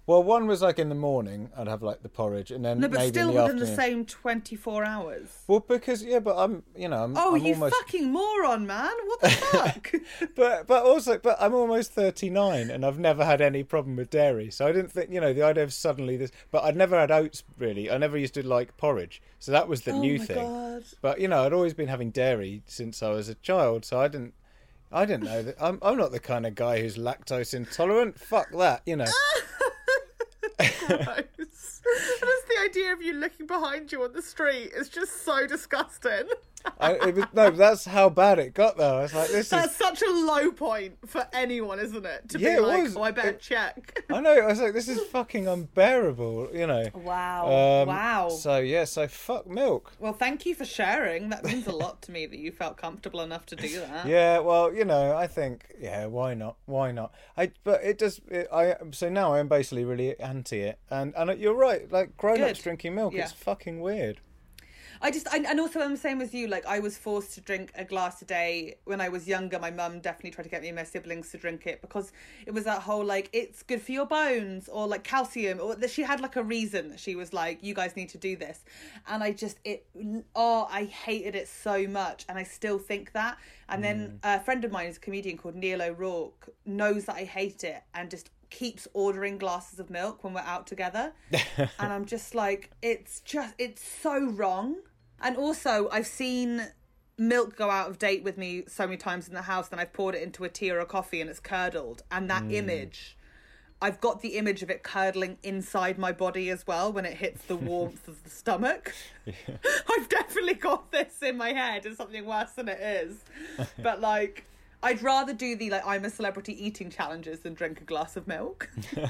Speaker 3: Well, one was like in the morning, I'd have like the porridge, and then
Speaker 4: No, but
Speaker 3: maybe
Speaker 4: still
Speaker 3: in the
Speaker 4: within
Speaker 3: afternoon.
Speaker 4: the same twenty-four hours.
Speaker 3: Well, because yeah, but I'm, you know, I'm.
Speaker 4: Oh,
Speaker 3: I'm
Speaker 4: you
Speaker 3: almost...
Speaker 4: fucking moron, man! What the fuck?
Speaker 3: But but also, but I'm almost thirty-nine, and I've never had any problem with dairy. So I didn't think, you know, the idea of suddenly this. But I'd never had oats really. I never used to like porridge, so that was the
Speaker 4: Oh
Speaker 3: new
Speaker 4: my
Speaker 3: thing.
Speaker 4: God.
Speaker 3: But you know, I'd always been having dairy since I was a child, so I didn't. I didn't know that. I'm I'm not the kind of guy who's lactose intolerant. Fuck that, you know.
Speaker 4: Gross. Just the idea of you looking behind you on the street is just so disgusting.
Speaker 3: I, it was, no, that's how bad it got though. I was like, this
Speaker 4: That's
Speaker 3: is.
Speaker 4: such a low point for anyone, isn't it? To
Speaker 3: Yeah,
Speaker 4: be
Speaker 3: it
Speaker 4: like,
Speaker 3: was.
Speaker 4: oh, I better
Speaker 3: It-
Speaker 4: check.
Speaker 3: I know. I was like, this is fucking unbearable, you know.
Speaker 4: Wow.
Speaker 3: Um,
Speaker 4: wow.
Speaker 3: So yeah, so fuck milk.
Speaker 4: Well, thank you for sharing. That means a lot to me that you felt comfortable enough to do that.
Speaker 3: Yeah, well, you know, I think, yeah, why not? Why not? I, but it does. It, I so now I'm basically really anti it, and and you're right. Like grown-ups
Speaker 4: Good.
Speaker 3: drinking milk,
Speaker 4: Yeah.
Speaker 3: it's fucking weird.
Speaker 4: I just, I, and also I'm the same as you. Like, I was forced to drink a glass a day when I was younger. My mum definitely tried to get me and my siblings to drink it because it was that whole, like, it's good for your bones or, like, calcium. Or that she had, like, a reason that she was like, you guys need to do this. And I just, it, oh, I hated it so much. And I still think that. And then a friend of mine is a comedian called Neil O'Rourke, knows that I hate it and just keeps ordering glasses of milk when we're out together. And I'm just like, it's just, it's so wrong. And also, I've seen milk go out of date with me so many times in the house, then I've poured it into a tea or a coffee and it's curdled. And that image, I've got the image of it curdling inside my body as well when it hits the warmth of the stomach. Yeah. I've definitely got this in my head as something worse than it is. But, like, I'd rather do the, like, I'm a celebrity eating challenges than drink a glass of milk.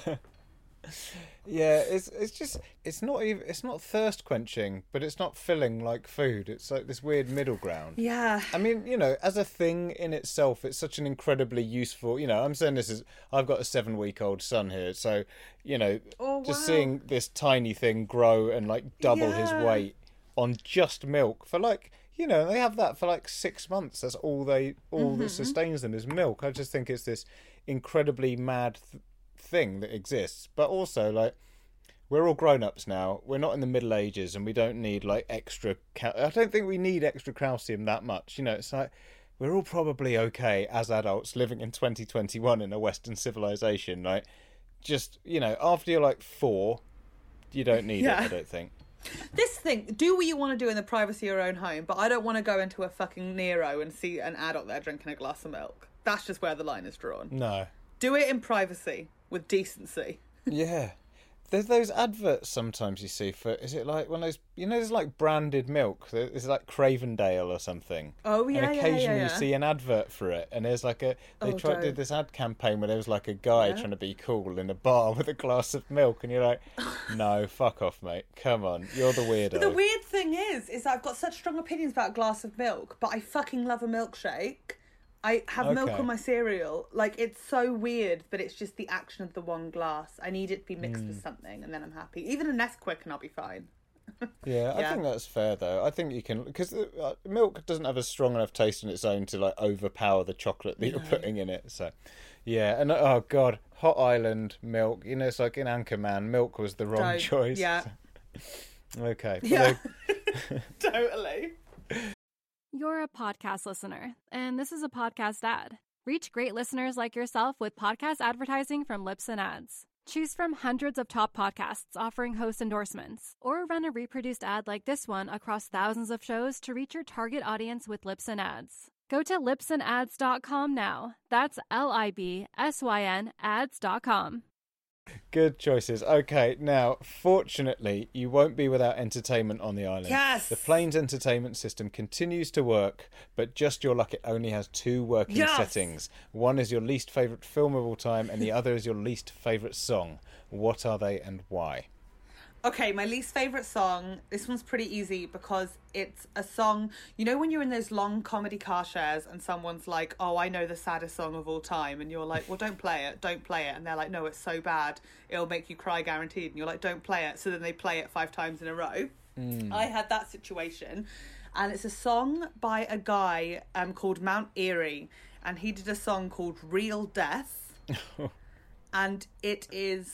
Speaker 3: Yeah, it's it's just it's not even it's not thirst quenching, but it's not filling like food. It's like this weird middle ground.
Speaker 4: Yeah.
Speaker 3: I mean, you know, as a thing in itself, it's such an incredibly useful. You know, I'm saying this is I've got a seven week old son here, so you know,
Speaker 4: Oh,
Speaker 3: just
Speaker 4: wow.
Speaker 3: seeing this tiny thing grow and like double
Speaker 4: Yeah.
Speaker 3: his weight on just milk for like. You know, they have that for like six months. That's all they, all
Speaker 4: Mm-hmm.
Speaker 3: that sustains them is milk. I just think it's this incredibly mad th- thing that exists. But also, like, we're all grown-ups now. We're not in the Middle Ages, and we don't need like extra. Cal- I don't think we need extra calcium that much. You know, it's like we're all probably okay as adults living in twenty twenty-one in a Western civilization. Like, just you know, after you're like four, you don't need
Speaker 4: Yeah.
Speaker 3: it. I don't think.
Speaker 4: This thing, do what you want to do in the privacy of your own home, but I don't want to go into a fucking Nero and see an adult there drinking a glass of milk. That's just where the line is drawn.
Speaker 3: No.
Speaker 4: Do it in privacy, with decency.
Speaker 3: Yeah. There's those adverts sometimes you see for, is it like one of those, you know, there's like branded milk. It's like Cravendale or something.
Speaker 4: Oh, yeah,
Speaker 3: And
Speaker 4: yeah,
Speaker 3: occasionally
Speaker 4: yeah,
Speaker 3: you
Speaker 4: yeah.
Speaker 3: see an advert for it. And there's like a, they
Speaker 4: Oh,
Speaker 3: tried,
Speaker 4: don't.
Speaker 3: did this ad campaign where there was like a guy
Speaker 4: Yeah.
Speaker 3: trying to be cool in a bar with a glass of milk. And you're like, no, fuck off, mate. Come on. You're the weirdo.
Speaker 4: But the weird thing is, is that I've got such strong opinions about a glass of milk, but I fucking love a milkshake. I have milk
Speaker 3: Okay.
Speaker 4: on my cereal. Like, it's so weird, but it's just the action of the one glass. I need it to be mixed
Speaker 3: Hmm.
Speaker 4: with something, and then I'm happy. Even a Nesquik and I'll be fine.
Speaker 3: Yeah, I
Speaker 4: Yeah.
Speaker 3: think that's fair though. I think you can, because uh, milk doesn't have a strong enough taste on its own to like overpower the chocolate that you're putting in it. So, yeah, and oh god, Hot Island milk. You know, it's like in Anchorman, milk was the wrong
Speaker 4: Don't.
Speaker 3: choice.
Speaker 4: Yeah.
Speaker 3: Okay.
Speaker 4: Yeah.
Speaker 3: So-
Speaker 4: Totally.
Speaker 2: You're a podcast listener, and this is a podcast ad. Reach great listeners like yourself with podcast advertising from Lips and Ads. Choose from hundreds of top podcasts offering host endorsements, or run a reproduced ad like this one across thousands of shows to reach your target audience with Lips and Ads. Go to lips and ads dot com now. That's L I B S Y N ads dot com.
Speaker 3: Good choices. Okay, now, fortunately, you won't be without entertainment on the island.
Speaker 4: Yes!
Speaker 3: The plane's entertainment system continues to work, but just your luck, it only has two working
Speaker 4: Yes!
Speaker 3: settings. One is your least favourite film of all time, and the other is your least favourite song. What are they and why?
Speaker 4: Okay, my least favourite song, this one's pretty easy because it's a song, you know when you're in those long comedy car shares and someone's like, oh, I know the saddest song of all time, and you're like, well, don't play it, don't play it, and they're like, no, it's so bad, it'll make you cry guaranteed, and you're like, don't play it, so then they play it five times in a row. Mm. I had that situation, and it's a song by a guy um, called Mount Erie, and he did a song called Real Death, and it is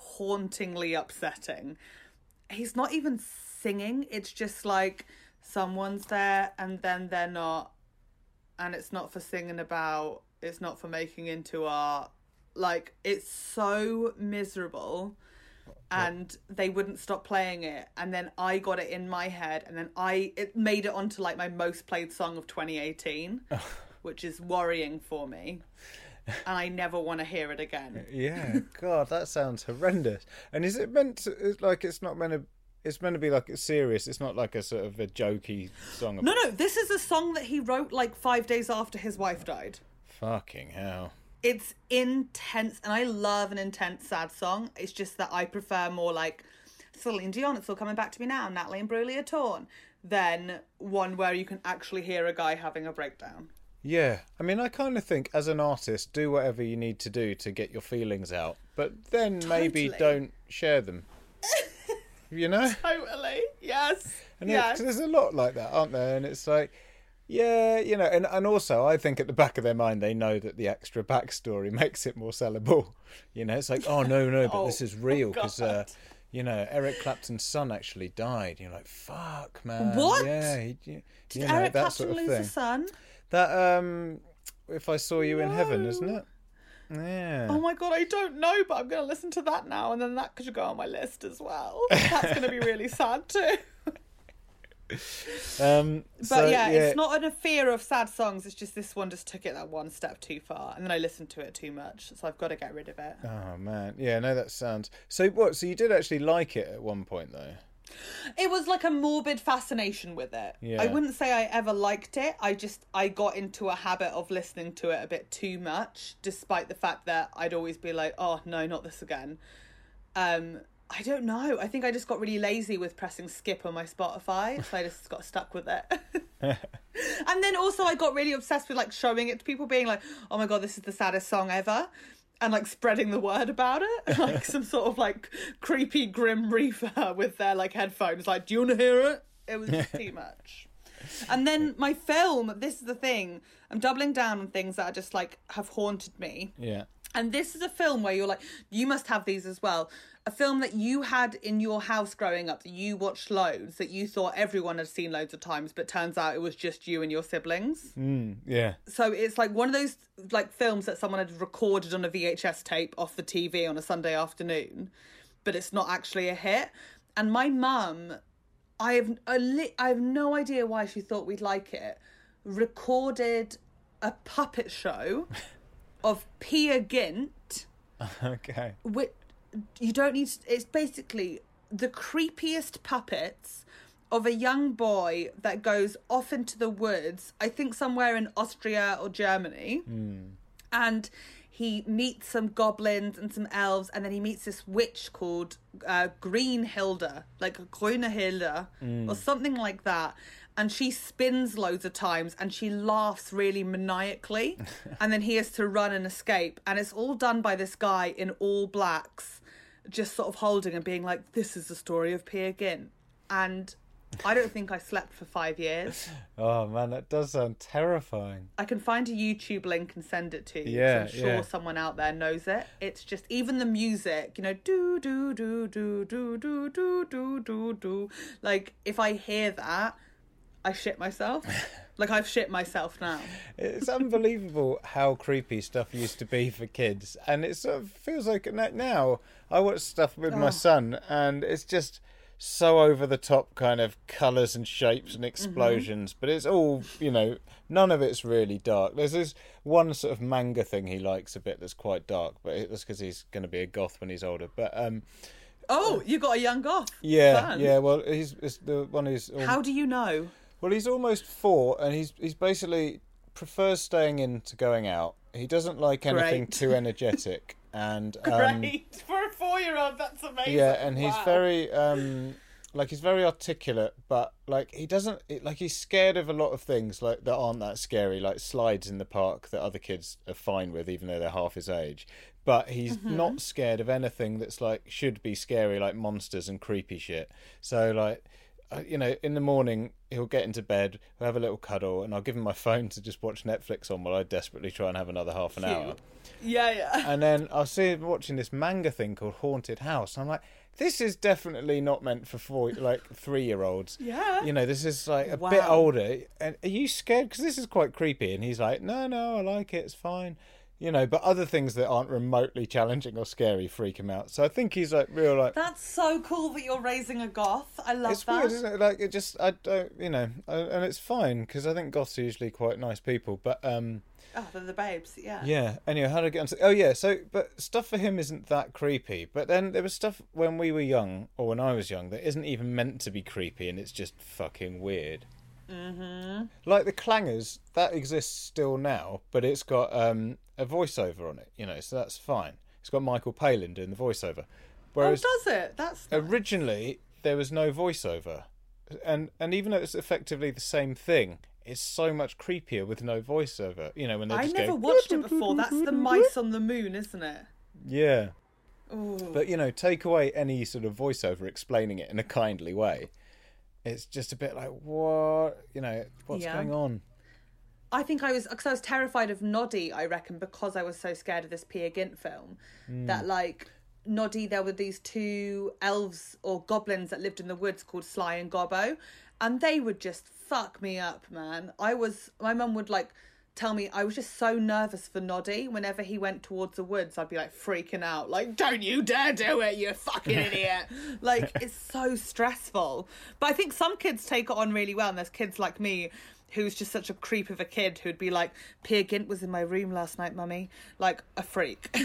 Speaker 4: hauntingly upsetting. He's not even singing. It's just like someone's there and then they're not. And it's not for singing about. It's not for making into art. Like, it's so miserable. And they wouldn't stop playing it. And then I got it in my head. And then I it made it onto like my most played song of twenty eighteen. Which is worrying for me. And I never want to hear it again.
Speaker 3: Yeah, God, that sounds horrendous. And is it meant to, it's like it's not meant to, it's meant to be like it's serious, it's not like a sort of a jokey song?
Speaker 4: No, no, this is a song that he wrote like five days after his wife died.
Speaker 3: Fucking hell.
Speaker 4: It's intense, and I love an intense sad song. It's just that I prefer more like Celine Dion, It's All Coming Back to Me Now, Natalie Imbruglia Torn, than one where you can actually hear a guy having a breakdown.
Speaker 3: Yeah, I mean, I kind of think as an artist, do whatever you need to do to get your feelings out, but then maybe
Speaker 4: Totally.
Speaker 3: don't share them. You know?
Speaker 4: Totally, yes.
Speaker 3: And
Speaker 4: yes.
Speaker 3: it, there's a lot like that, aren't there? And it's like, yeah, you know, and, and also I think at the back of their mind they know that the extra backstory makes it more sellable. You know, it's like, oh, no, no, but
Speaker 4: Oh,
Speaker 3: this is real because,
Speaker 4: God.
Speaker 3: uh, you know, Eric Clapton's son actually died. You're like, fuck, man.
Speaker 4: What?
Speaker 3: Yeah, he, you,
Speaker 4: Did
Speaker 3: you know,
Speaker 4: Eric
Speaker 3: that
Speaker 4: Clapton
Speaker 3: sort of
Speaker 4: lose
Speaker 3: thing.
Speaker 4: a son?
Speaker 3: That, um, If I Saw You in Heaven,
Speaker 4: No.
Speaker 3: isn't it? Yeah.
Speaker 4: Oh my God, I don't know, but I'm going to listen to that now, and then that could go on my list as well. That's going to be really sad too.
Speaker 3: Um,
Speaker 4: But
Speaker 3: so,
Speaker 4: yeah, it's not a fear of sad songs. It's just this one just took it that one step too far, and then I listened to it too much, so I've got to get rid of it.
Speaker 3: Oh man, yeah, no, that sounds. So what? So you did actually like it at one point, though?
Speaker 4: It was like a morbid fascination with it.
Speaker 3: Yeah.
Speaker 4: I wouldn't say I ever liked it. I just I got into a habit of listening to it a bit too much, despite the fact that I'd always be like, oh no, not this again. Um, I don't know. I think I just got really lazy with pressing skip on my Spotify, so I just got stuck with it. And then also I got really obsessed with like showing it to people, being like, oh my God, this is the saddest song ever. And like spreading the word about it, like some sort of like creepy grim reaper with their like headphones, like, do you want to hear it? It was just too much. And then my film, this is the thing, I'm doubling down on things that are just like have haunted me.
Speaker 3: Yeah.
Speaker 4: And this is a film where you're like, you must have these as well. A film that you had in your house growing up, that you watched loads, that you thought everyone had seen loads of times, but turns out it was just you and your siblings.
Speaker 3: Mm, yeah.
Speaker 4: So it's like one of those like films that someone had recorded on a V H S tape off the T V on a Sunday afternoon, but it's not actually a hit. And my mum, I have a li- I have no idea why she thought we'd like it, recorded a puppet show of Peer Gynt.
Speaker 3: Okay.
Speaker 4: Which, you don't need to, it's basically the creepiest puppets of a young boy that goes off into the woods, I think somewhere in Austria or Germany,
Speaker 3: Mm.
Speaker 4: and he meets some goblins and some elves, and then he meets this witch called uh, Green Hilda, like Grüne Hilda,
Speaker 3: Mm.
Speaker 4: or something like that. And she spins loads of times and she laughs really maniacally. And then he has to run and escape. And it's all done by this guy in all blacks, just sort of holding and being like, this is the story of Peer Gynt. And I don't think I slept for five years.
Speaker 3: Oh man, that does sound terrifying.
Speaker 4: I can find a YouTube link and send it to you.
Speaker 3: Yeah,
Speaker 4: I'm sure
Speaker 3: yeah.
Speaker 4: someone out there knows it. It's just, even the music, you know, do, do, do, do, do, do, do, do, do, do. Like, if I hear that, I shit myself. Like, I've shit myself now.
Speaker 3: It's unbelievable how creepy stuff used to be for kids, and it sort of feels like now I watch stuff with my
Speaker 4: Oh.
Speaker 3: son, and it's just so over the top kind of colours and shapes and explosions,
Speaker 4: Mm-hmm.
Speaker 3: but it's all, you know, none of it's really dark. There's this one sort of manga thing he likes a bit that's quite dark, but that's because he's going to be a goth when he's older. But um,
Speaker 4: Oh, you got a young goth.
Speaker 3: yeah,
Speaker 4: Fun.
Speaker 3: yeah. Well, he's it's the one who's al-
Speaker 4: How do you know?
Speaker 3: well, he's almost four, and he's he's basically prefers staying in to going out. He doesn't like anything
Speaker 4: Great.
Speaker 3: too energetic, and um,
Speaker 4: Great. For a four-year-old, that's amazing.
Speaker 3: yeah, and he's
Speaker 4: Wow.
Speaker 3: very um like he's very articulate, but like he doesn't it, like he's scared of a lot of things like that aren't that scary, like slides in the park that other kids are fine with, even though they're half his age. But he's
Speaker 4: Mm-hmm.
Speaker 3: not scared of anything that's like should be scary, like monsters and creepy shit. So like uh, you know, in the morning he'll get into bed, we'll have a little cuddle, and I'll give him my phone to just watch Netflix on while I desperately try and have another half an
Speaker 4: Cute.
Speaker 3: hour.
Speaker 4: Yeah, yeah.
Speaker 3: And then I'll see him watching this manga thing called Haunted House. And I'm like, this is definitely not meant for four, like three-year-olds.
Speaker 4: Yeah.
Speaker 3: You know, this is like a
Speaker 4: Wow.
Speaker 3: bit older. And are you scared? Because this is quite creepy. And he's like, no, no, I like it. It's fine. You know, but other things that aren't remotely challenging or scary freak him out. So I think he's like real like.
Speaker 4: That's so cool that you're raising a goth. I love
Speaker 3: It's
Speaker 4: that.
Speaker 3: weird, isn't it? Like it just, I don't, you know, I, and it's fine because I think goths are usually quite nice people. But um,
Speaker 4: Oh, they're the babes, yeah.
Speaker 3: yeah. Anyway, how did I get on? Oh yeah. So, but stuff for him isn't that creepy. But then there was stuff when we were young, or when I was young, that isn't even meant to be creepy, and it's just fucking weird. Mm-hmm. Like the Clangers, that exists still now, but it's got um, a voiceover on it, you know, so that's fine. It's got Michael Palin doing the voiceover. Whereas
Speaker 4: Oh, does it? That's nice.
Speaker 3: originally there was no voiceover, and and even though it's effectively the same thing, it's so much creepier with no voiceover. You know, when they're
Speaker 4: I
Speaker 3: just
Speaker 4: never
Speaker 3: going,
Speaker 4: watched it before. That's the Mice on the Moon, isn't it?
Speaker 3: yeah.
Speaker 4: Ooh.
Speaker 3: But you know, take away any sort of voiceover explaining it in a kindly way. It's just a bit like, what, you know, what's
Speaker 4: Yeah.
Speaker 3: going on?
Speaker 4: I think I was, because I was terrified of Noddy, I reckon, because I was so scared of this Peer Gynt film.
Speaker 3: Hmm.
Speaker 4: That, like, Noddy, there were these two elves or goblins that lived in the woods called Sly and Gobbo, and they would just fuck me up, man. I was, my mum would, like, tell me, I was just so nervous for Noddy. Whenever he went towards the woods, I'd be, like, freaking out. Like, don't you dare do it, you fucking idiot. Like, it's so stressful. But I think some kids take it on really well, and there's kids like me who's just such a creep of a kid who'd be like, Peer Gynt was in my room last night, mummy. Like, a freak.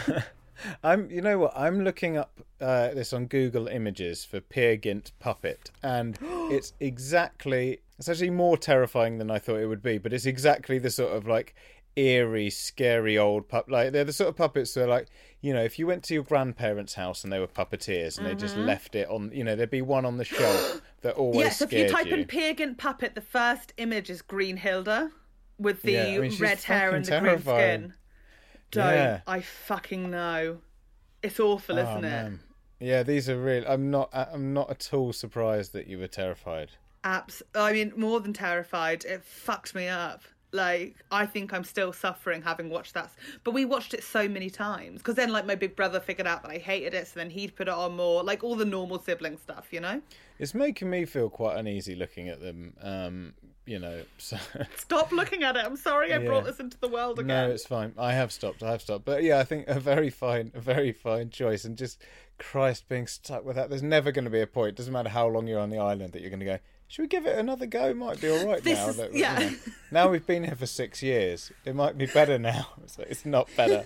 Speaker 3: I'm, you know what? I'm looking up uh, this on Google Images for Peer Gynt puppet, and it's exactly. It's actually more terrifying than I thought it would be, but it's exactly the sort of like eerie, scary old pup. Like they're the sort of puppets that are like, you know, if you went to your grandparents' house and they were puppeteers and mm-hmm. they just left it on, you know, there'd be one on the shelf that always
Speaker 4: yes,
Speaker 3: scared
Speaker 4: you. Yes, if you type
Speaker 3: you.
Speaker 4: in Peer Gynt puppet, the first image is Greenhilda with the
Speaker 3: yeah, I mean,
Speaker 4: red hair and the green skin. Don't.
Speaker 3: Yeah.
Speaker 4: I fucking know. It's awful,
Speaker 3: oh,
Speaker 4: isn't
Speaker 3: man.
Speaker 4: it?
Speaker 3: Yeah, these are real. I'm not. I'm not at all surprised that you were terrified.
Speaker 4: Abs- I mean, more than terrified. It fucked me up. Like, I think I'm still suffering having watched that. But we watched it so many times. Because then, like, my big brother figured out that I hated it, so then he'd put it on more. Like, all the normal sibling stuff, you know?
Speaker 3: It's making me feel quite uneasy looking at them, um, you know. So.
Speaker 4: Stop looking at it. I'm sorry I yeah. brought this into the world again.
Speaker 3: No, it's fine. I have stopped. I have stopped. But, yeah, I think a very fine, a very fine choice. And just, Christ, being stuck with that. There's never going to be a point, doesn't matter how long you're on the island, that you're going to go, should we give it another go? It might be all right
Speaker 4: this
Speaker 3: now.
Speaker 4: Is,
Speaker 3: that,
Speaker 4: yeah.
Speaker 3: You know, now we've been here for six years. It might be better now. So it's not better.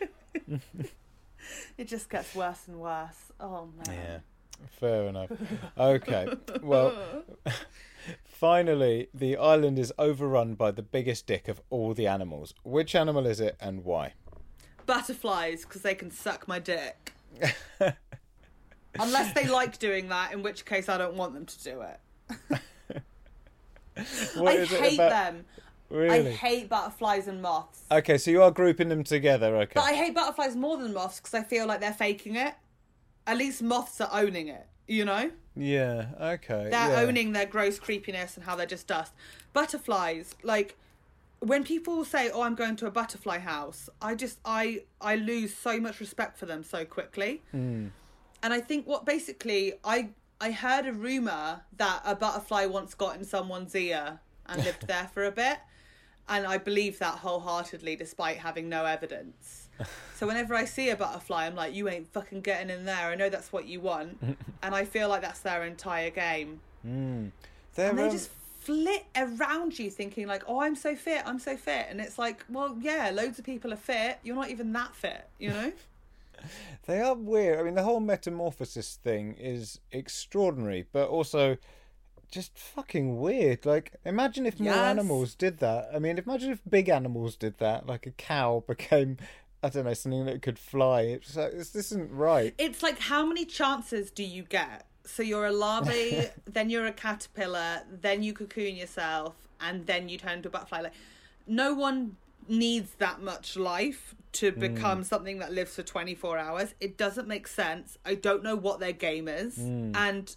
Speaker 4: It just gets worse and worse. Oh, man.
Speaker 3: Yeah, fair enough. Okay, well, finally, the island is overrun by the biggest dick of all the animals. Which animal is it and why?
Speaker 4: Butterflies, because they can suck my dick. Unless they like doing that, in which case I don't want them to do it. I hate about... them.
Speaker 3: Really?
Speaker 4: I hate butterflies and moths.
Speaker 3: Okay, so you are grouping them together, okay.
Speaker 4: But I hate butterflies more than moths because I feel like they're faking it. At least moths are owning it, you know?
Speaker 3: Yeah, okay.
Speaker 4: They're
Speaker 3: yeah.
Speaker 4: owning their gross creepiness and how they're just dust. Butterflies, like, when people say, oh, I'm going to a butterfly house, I just, I, I lose so much respect for them so quickly.
Speaker 3: Mm.
Speaker 4: And I think what basically, I... I heard a rumour that a butterfly once got in someone's ear and lived there for a bit. And I believe that wholeheartedly, despite having no evidence. So whenever I see a butterfly, I'm like, you ain't fucking getting in there. I know that's what you want. And I feel like that's their entire game.
Speaker 3: Mm.
Speaker 4: And they um... just flit around you thinking like, oh, I'm so fit, I'm so fit. And it's like, well, yeah, loads of people are fit. You're not even that fit, you know?
Speaker 3: They are weird. I mean, the whole metamorphosis thing is extraordinary, but also just fucking weird. Like, imagine if more
Speaker 4: yes.
Speaker 3: animals did that. I mean, imagine if big animals did that. Like a cow became, I don't know, something that could fly. It's like, this isn't right.
Speaker 4: It's like, how many chances do you get? So you're a larvae, then you're a caterpillar, then you cocoon yourself, and then you turn into a butterfly. Like, no one needs that much life to become mm. something that lives for twenty-four hours. It doesn't make sense. I don't know what their game is. Mm. And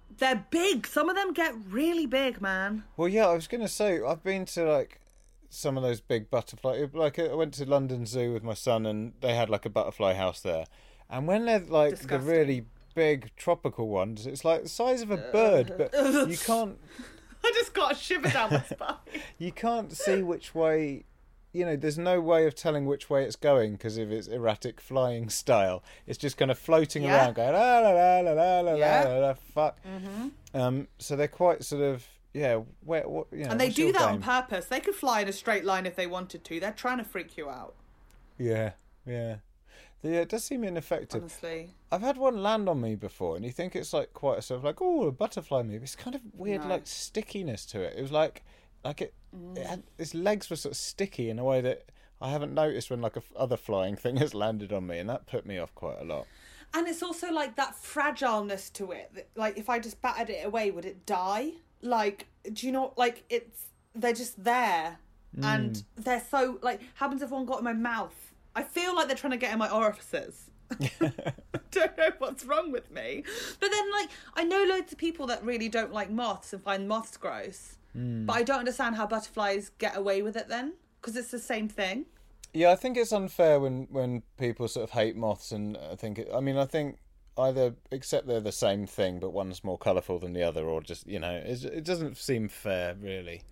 Speaker 4: They're big. Some of them get really big, man.
Speaker 3: Well, yeah, I was going to say, I've been to, like, some of those big butterfly... Like, I went to London Zoo with my son, and they had, like, a butterfly house there. And when they're, like, Disgusting. the really big tropical ones, it's, like, the size of a bird, but you can't...
Speaker 4: I just got a shiver down my spine.
Speaker 3: You can't see which way... You know, there's no way of telling which way it's going because of its erratic flying style. It's just kind of floating yeah. around going, la la la la la la
Speaker 4: yeah.
Speaker 3: la la, fuck.
Speaker 4: Mm-hmm.
Speaker 3: Um, so they're quite sort of, yeah, where, what, you know,
Speaker 4: and they do that
Speaker 3: game?
Speaker 4: on purpose. They could fly in a straight line if they wanted to. They're trying to freak you out.
Speaker 3: Yeah, yeah. The, uh, it does seem ineffective.
Speaker 4: Honestly.
Speaker 3: I've had one land on me before, and you think it's like quite a sort of like, oh, a butterfly maybe. It's kind of weird, no. like stickiness to it. It was like, like it, mm. it had, its legs were sort of sticky in a way that I haven't noticed when like a f- other flying thing has landed on me, and that put me off quite a lot.
Speaker 4: And it's also like that fragileness to it. That, like if I just battered it away, would it die? Like, do you know? Like it's they're just there, mm. and they're so like. Happens if one got in my mouth. I feel like they're trying to get in my orifices. I don't know what's wrong with me. But then, like, I know loads of people that really don't like moths and find moths gross. Mm. But I don't understand how butterflies get away with it then. Because it's the same thing.
Speaker 3: Yeah, I think it's unfair when, when people sort of hate moths. And I think, it, I mean, I think either accept they're the same thing, but one's more colourful than the other, or just, you know, it, it doesn't seem fair, really.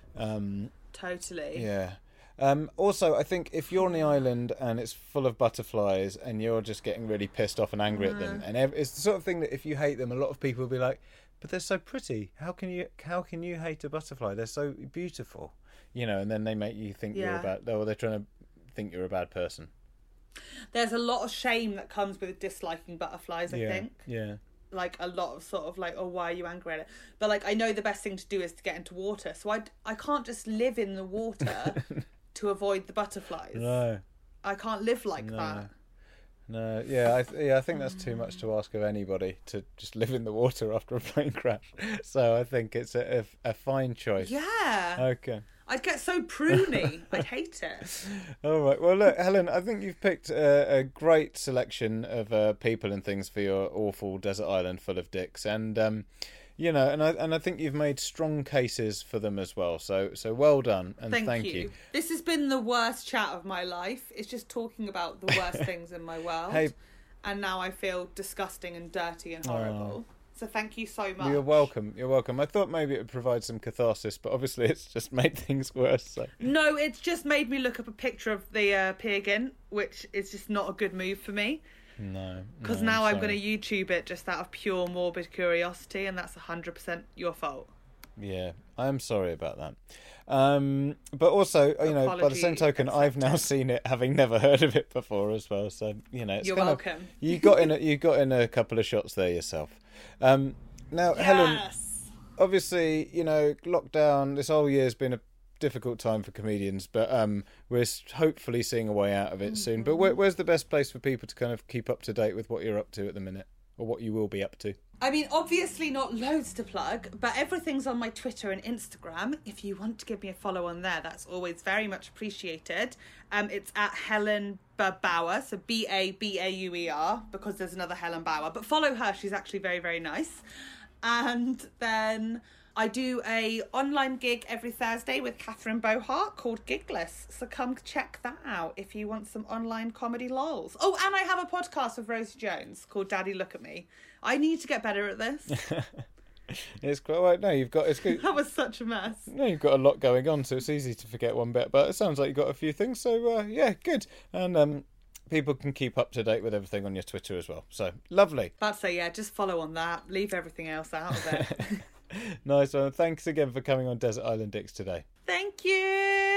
Speaker 3: Um,
Speaker 4: totally.
Speaker 3: Yeah. Um, also, I think if you're on the island and it's full of butterflies and you're just getting really pissed off and angry mm. at them, and ev- it's the sort of thing that if you hate them, a lot of people will be like, "But they're so pretty. How can you? How can you hate a butterfly? They're so beautiful." You know, and then they make you think yeah. you're a bad. Or they're trying to think you're a bad person.
Speaker 4: There's a lot of shame that comes with disliking butterflies. I
Speaker 3: yeah.
Speaker 4: think.
Speaker 3: Yeah.
Speaker 4: Like a lot of sort of like, oh, why are you angry at it? But like, I know the best thing to do is to get into water. So I I can't just live in the water. To avoid the butterflies.
Speaker 3: No.
Speaker 4: I can't live like
Speaker 3: no.
Speaker 4: that.
Speaker 3: No, yeah, I th- yeah, I think that's too much to ask of anybody to just live in the water after a plane crash. So I think it's a, a, a fine choice.
Speaker 4: Yeah.
Speaker 3: Okay.
Speaker 4: I'd get so pruny. I'd hate it.
Speaker 3: All right. Well, look, Helen, I think you've picked a, a great selection of uh, people and things for your awful desert island full of dicks. And, um, you know, and I and I think you've made strong cases for them as well. So so well done, and
Speaker 4: thank,
Speaker 3: thank
Speaker 4: you.
Speaker 3: you.
Speaker 4: This has been the worst chat of my life. It's just talking about the worst things in my world.
Speaker 3: Hey.
Speaker 4: And now I feel disgusting and dirty and horrible. Oh. So thank you so much.
Speaker 3: You're welcome. You're welcome. I thought maybe it would provide some catharsis, but obviously it's just made things worse. So.
Speaker 4: No, it's just made me look up a picture of the uh, Peregrine, which is just not a good move for me.
Speaker 3: No.
Speaker 4: Because
Speaker 3: no,
Speaker 4: now I'm, I'm going to YouTube it just out of pure morbid curiosity, and that's one hundred percent your fault.
Speaker 3: Yeah, I'm sorry about that. Um, but also, you Apology know, by the same token, accepted. I've now seen it, having never heard of it before as well. So, you know, it's
Speaker 4: You're
Speaker 3: kind
Speaker 4: welcome.
Speaker 3: Of, you got in a, you got in a couple of shots there yourself. Um, now,
Speaker 4: yes!
Speaker 3: Helen, obviously, you know, lockdown, this whole year's been a difficult time for comedians, but um, we're hopefully seeing a way out of it mm-hmm. soon. But where, where's the best place for people to kind of keep up to date with what you're up to at the minute, or what you will be up to?
Speaker 4: I mean, obviously not loads to plug, but everything's on my Twitter and Instagram. If you want to give me a follow on there, that's always very much appreciated. Um, it's at Helen Bauer, so B A B A U E R, because there's another Helen Bauer. But follow her; she's actually very, very nice. And then I do a online gig every Thursday with Catherine Bohart called Gigless. So come check that out if you want some online comedy lols. Oh, and I have a podcast with Rosie Jones called Daddy Look at Me. I need to get better at this.
Speaker 3: It's quite right. No, you've got it's good.
Speaker 4: That was such a mess.
Speaker 3: No, you've got a lot going on, so it's easy to forget one bit. But it sounds like you've got a few things. So uh, yeah, good. And um, people can keep up to date with everything on your Twitter as well. So lovely.
Speaker 4: I'd say yeah, just follow on that. Leave everything else out of it.
Speaker 3: Nice one. Thanks again for coming on Desert Island Dicks today.
Speaker 4: Thank you.